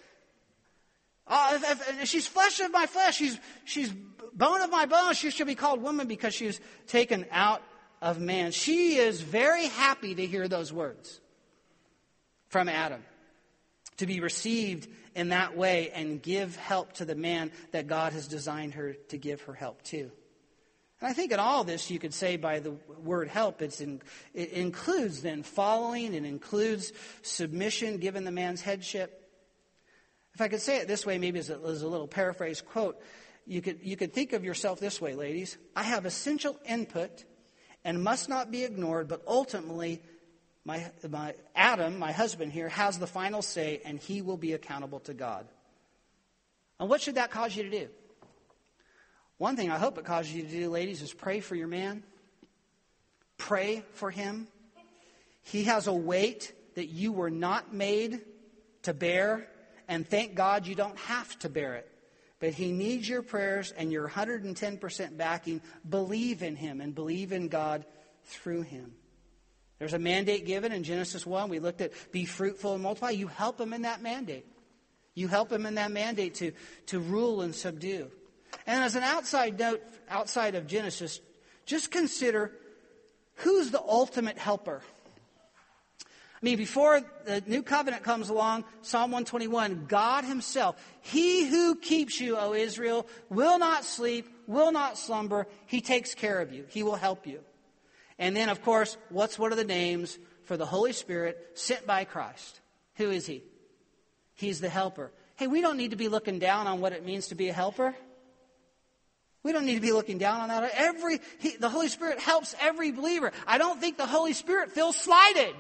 She's flesh of my flesh. She's bone of my bones. She should be called woman because she's taken out of man. She is very happy to hear those words from Adam. to be received in that way and give help to the man that God has designed her to give her help to. And I think in all this, you could say by the word help, it includes then following, it includes submission, given the man's headship. If I could say it this way, maybe as a little paraphrase quote, you could think of yourself this way, ladies. I have essential input and must not be ignored, but ultimately, my Adam, my husband here, has the final say, and he will be accountable to God. And what should that cause you to do? One thing I hope it causes you to do, ladies, is pray for your man. Pray for him. He has a weight that you were not made to bear, and thank God you don't have to bear it. But he needs your prayers and your 110% backing. Believe in him and believe in God through him. There's a mandate given in Genesis 1. We looked at be fruitful and multiply. You help him in that mandate. You help him in that mandate to rule and subdue. And as an outside note, outside of Genesis, just consider who's the ultimate helper. I mean, before the new covenant comes along, Psalm 121, God himself, he who keeps you, O Israel, will not sleep, will not slumber. He takes care of you. He will help you. And then, of course, what's one of the names for the Holy Spirit sent by Christ? Who is he? He's the helper. Hey, we don't need to be looking down on what it means to be a helper. We don't need to be looking down on that. The Holy Spirit helps every believer. I don't think the Holy Spirit feels slighted.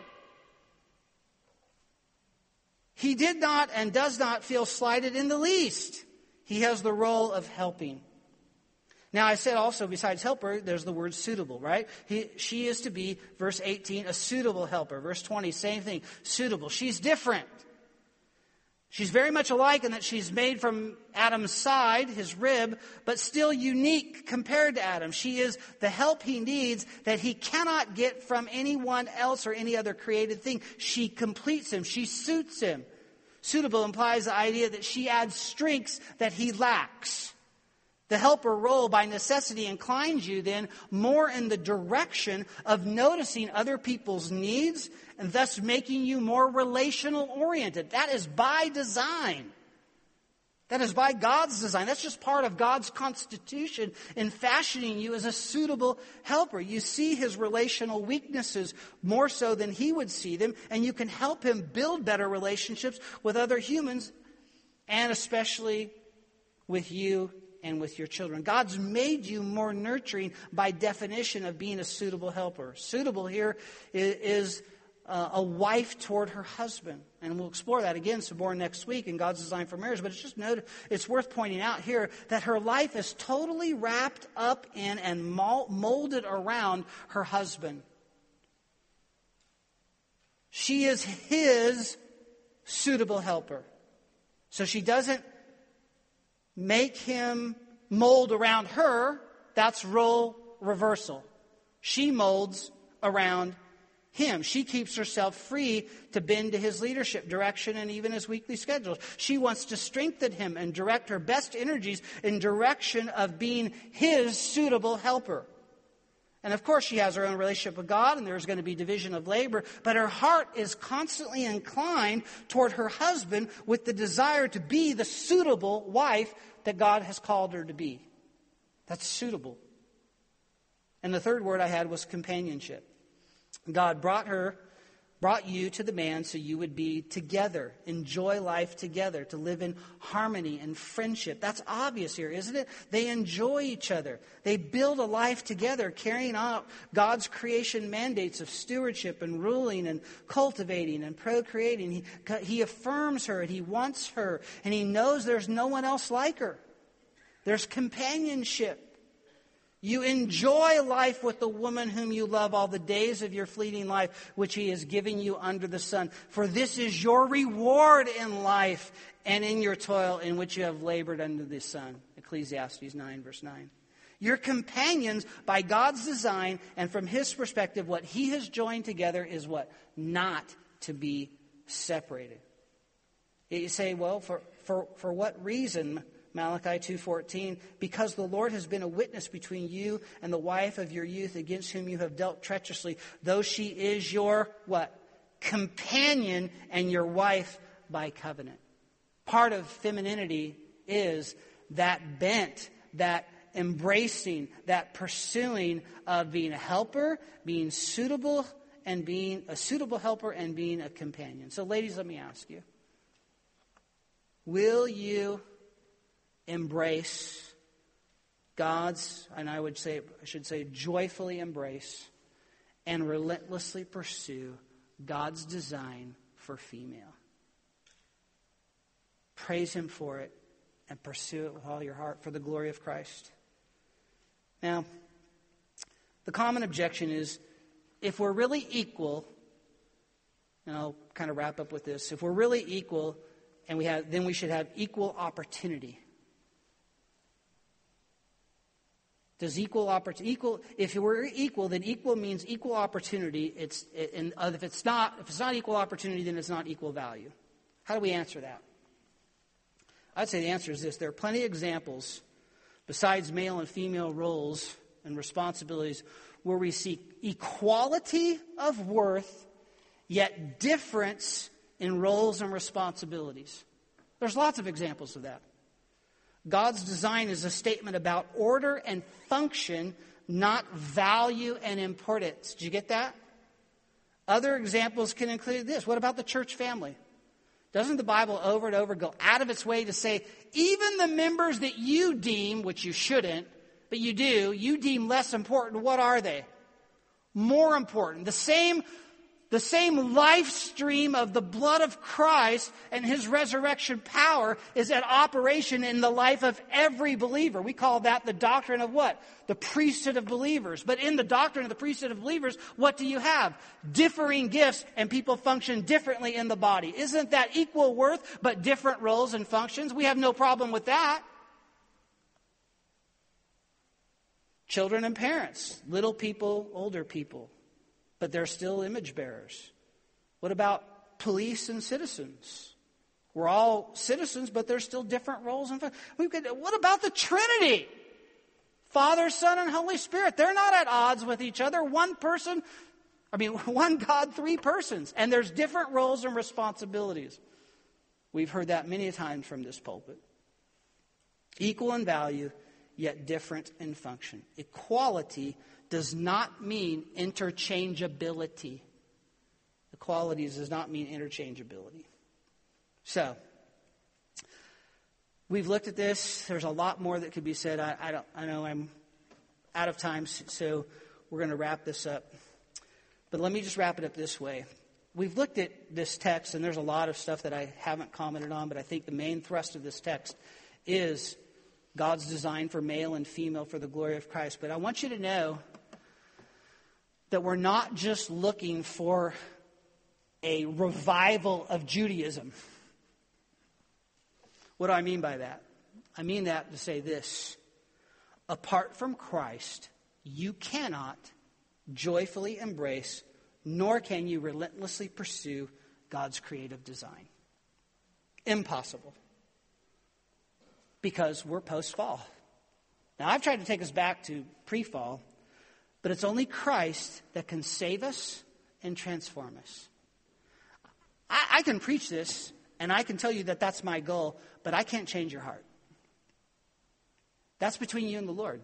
He did not and does not feel slighted in the least. He has the role of helping. Now, I said also, besides helper, there's the word suitable, right? She is to be, verse 18, a suitable helper. Verse 20, same thing, suitable. She's different. She's very much alike in that she's made from Adam's side, his rib, but still unique compared to Adam. She is the help he needs that he cannot get from anyone else or any other created thing. She completes him. She suits him. Suitable implies the idea that she adds strengths that he lacks. The helper role by necessity inclines you then more in the direction of noticing other people's needs and thus making you more relational oriented. That is by design. That is by God's design. That's just part of God's constitution in fashioning you as a suitable helper. You see his relational weaknesses more so than he would see them, and you can help him build better relationships with other humans and especially with you and with your children. God's made you more nurturing by definition of being a suitable helper. Suitable here is a wife toward her husband. And we'll explore that again some more next week in God's design for marriage. But it's worth pointing out here that her life is totally wrapped up in and molded around her husband. She is his suitable helper. So she doesn't make him mold around her. That's role reversal. She molds around him. She keeps herself free to bend to his leadership, direction, and even his weekly schedules. She wants to strengthen him and direct her best energies in direction of being his suitable helper. And of course, she has her own relationship with God, and there's going to be division of labor, but her heart is constantly inclined toward her husband with the desire to be the suitable wife that God has called her to be. That's suitable. And the third word I had was companionship. God brought you to the man so you would be together, enjoy life together, to live in harmony and friendship. That's obvious here, isn't it? They enjoy each other. They build a life together, carrying out God's creation mandates of stewardship and ruling and cultivating and procreating. He affirms her and he wants her, and he knows there's no one else like her. There's companionship. You enjoy life with the woman whom you love all the days of your fleeting life, which he is giving you under the sun. For this is your reward in life and in your toil in which you have labored under the sun. Ecclesiastes 9, verse 9. Your companions by God's design, and from his perspective, what he has joined together is what? Not to be separated. You say, well, for what reason? Malachi 2:14, because the Lord has been a witness between you and the wife of your youth against whom you have dealt treacherously, though she is your what? Companion and your wife by covenant. Part of femininity is that bent, that embracing, that pursuing of being a helper, being suitable, and being a suitable helper and being a companion. So ladies, let me ask you, will you embrace God's, and I should say joyfully embrace and relentlessly pursue God's design for female? Praise Him for it and pursue it with all your heart for the glory of Christ. Now, the common objection is, if we're really equal, and I'll kind of wrap up with this, if we're really equal, then we should have equal opportunity. Does if we're equal, then equal means equal opportunity. If it's not equal opportunity, then it's not equal value. How do we answer that? I'd say the answer is this. There are plenty of examples, besides male and female roles and responsibilities, where we see equality of worth, yet difference in roles and responsibilities. There's lots of examples of that. God's design is a statement about order and function, not value and importance. Did you get that? Other examples can include this. What about the church family? Doesn't the Bible over and over go out of its way to say, even the members that you deem, which you shouldn't, but you do, you deem less important, what are they? More important. The same life stream of the blood of Christ and His resurrection power is at operation in the life of every believer. We call that the doctrine of what? The priesthood of believers. But in the doctrine of the priesthood of believers, what do you have? Differing gifts, and people function differently in the body. Isn't that equal worth, but different roles and functions? We have no problem with that. Children and parents, little people, older people, but they're still image bearers. What about police and citizens? We're all citizens, but there's still different roles. What about the Trinity? Father, Son, and Holy Spirit. They're not at odds with each other. One God, three persons. And there's different roles and responsibilities. We've heard that many times from this pulpit. Equal in value, yet different in function. Equality does not mean interchangeability. Equality does not mean interchangeability. So, we've looked at this. There's a lot more that could be said. I know I'm out of time, so we're going to wrap this up. But let me just wrap it up this way. We've looked at this text, and there's a lot of stuff that I haven't commented on, but I think the main thrust of this text is God's design for male and female for the glory of Christ. But I want you to know that we're not just looking for a revival of Judaism. What do I mean by that? I mean that to say this. Apart from Christ, you cannot joyfully embrace, nor can you relentlessly pursue God's creative design. Impossible. Because we're post-fall. Now, I've tried to take us back to pre-fall, but it's only Christ that can save us and transform us. I can preach this, and I can tell you that that's my goal, but I can't change your heart. That's between you and the Lord.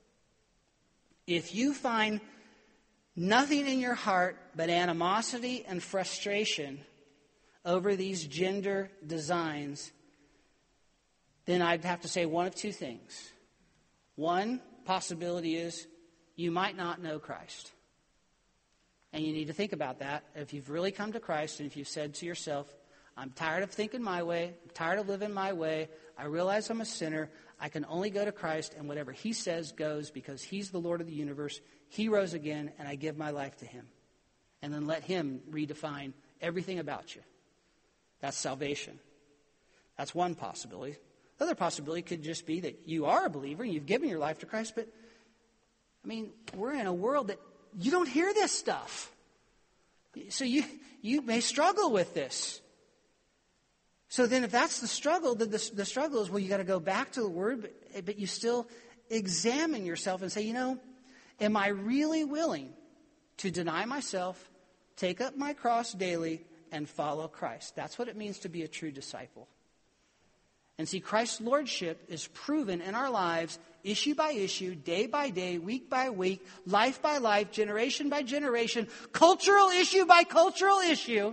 If you find nothing in your heart but animosity and frustration over these gender designs, then I'd have to say one of two things. One possibility is you might not know Christ. And you need to think about that. If you've really come to Christ and if you've said to yourself, I'm tired of thinking my way, I'm tired of living my way, I realize I'm a sinner, I can only go to Christ, and whatever He says goes because He's the Lord of the universe. He rose again, and I give my life to Him. And then let Him redefine everything about you. That's salvation. That's one possibility. The other possibility could just be that you are a believer and you've given your life to Christ, but, we're in a world that you don't hear this stuff. So you may struggle with this. So then if that's the struggle, then the struggle is, well, you got to go back to the Word, but you still examine yourself and say, am I really willing to deny myself, take up my cross daily, and follow Christ. That's what it means to be a true disciple. And see, Christ's lordship is proven in our lives, issue by issue, day by day, week by week, life by life, generation by generation, cultural issue by cultural issue.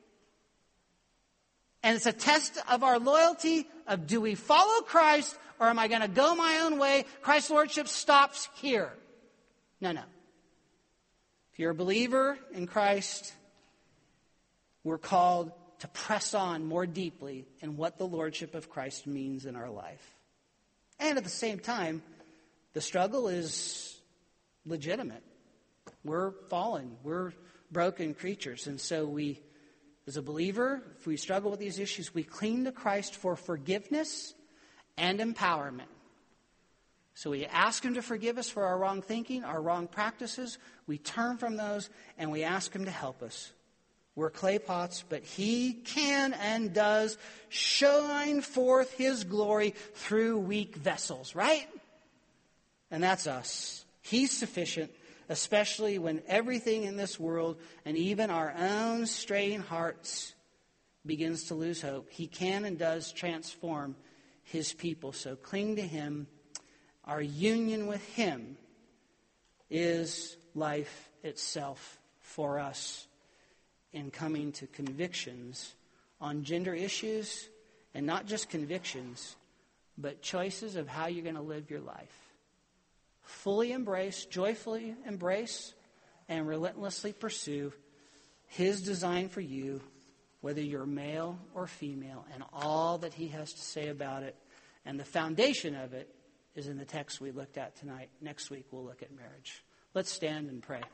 And it's a test of our loyalty of, do we follow Christ, or am I going to go my own way? Christ's lordship stops here. No. If you're a believer in Christ, we're called to press on more deeply in what the lordship of Christ means in our life. And at the same time, the struggle is legitimate. We're fallen. We're broken creatures. And so we, as a believer, if we struggle with these issues, we cling to Christ for forgiveness and empowerment. So we ask Him to forgive us for our wrong thinking, our wrong practices. We turn from those and we ask Him to help us. We're clay pots, but He can and does shine forth His glory through weak vessels, right? And that's us. He's sufficient, especially when everything in this world and even our own straying hearts begins to lose hope. He can and does transform His people. So cling to Him. Our union with Him is life itself for us in coming to convictions on gender issues, and not just convictions, but choices of how you're going to live your life. Fully embrace, joyfully embrace, and relentlessly pursue His design for you, whether you're male or female, and all that He has to say about it. And the foundation of it is in the text we looked at tonight. Next week we'll look at marriage. Let's stand and pray.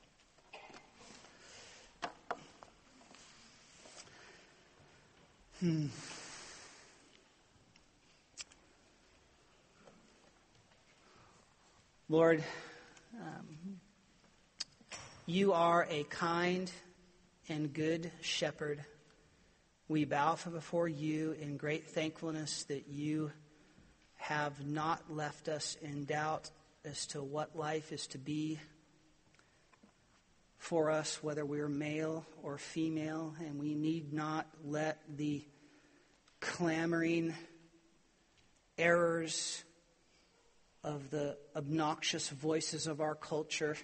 Lord, You are a kind and good shepherd. We bow before You in great thankfulness that You have not left us in doubt as to what life is to be for us, whether we're male or female, and we need not let the clamoring errors of the obnoxious voices of our culture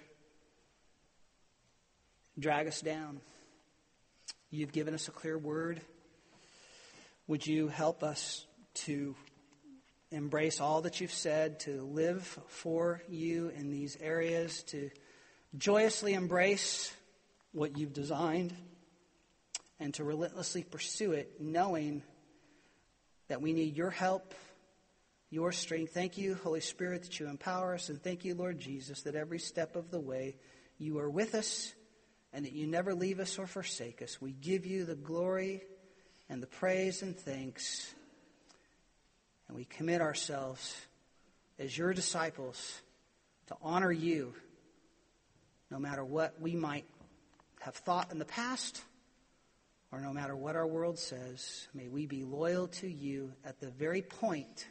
drag us down. You've given us a clear word. Would You help us to embrace all that You've said, to live for You in these areas, to joyously embrace what You've designed, and to relentlessly pursue it, knowing that we need Your help, Your strength. Thank You, Holy Spirit, that You empower us, and thank You, Lord Jesus, that every step of the way You are with us and that You never leave us or forsake us. We give You the glory and the praise and thanks, and we commit ourselves as Your disciples to honor You no matter what we might have thought in the past, or no matter what our world says. May we be loyal to You at the very point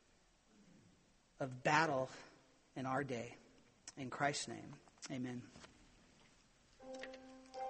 of battle in our day. In Christ's name, amen.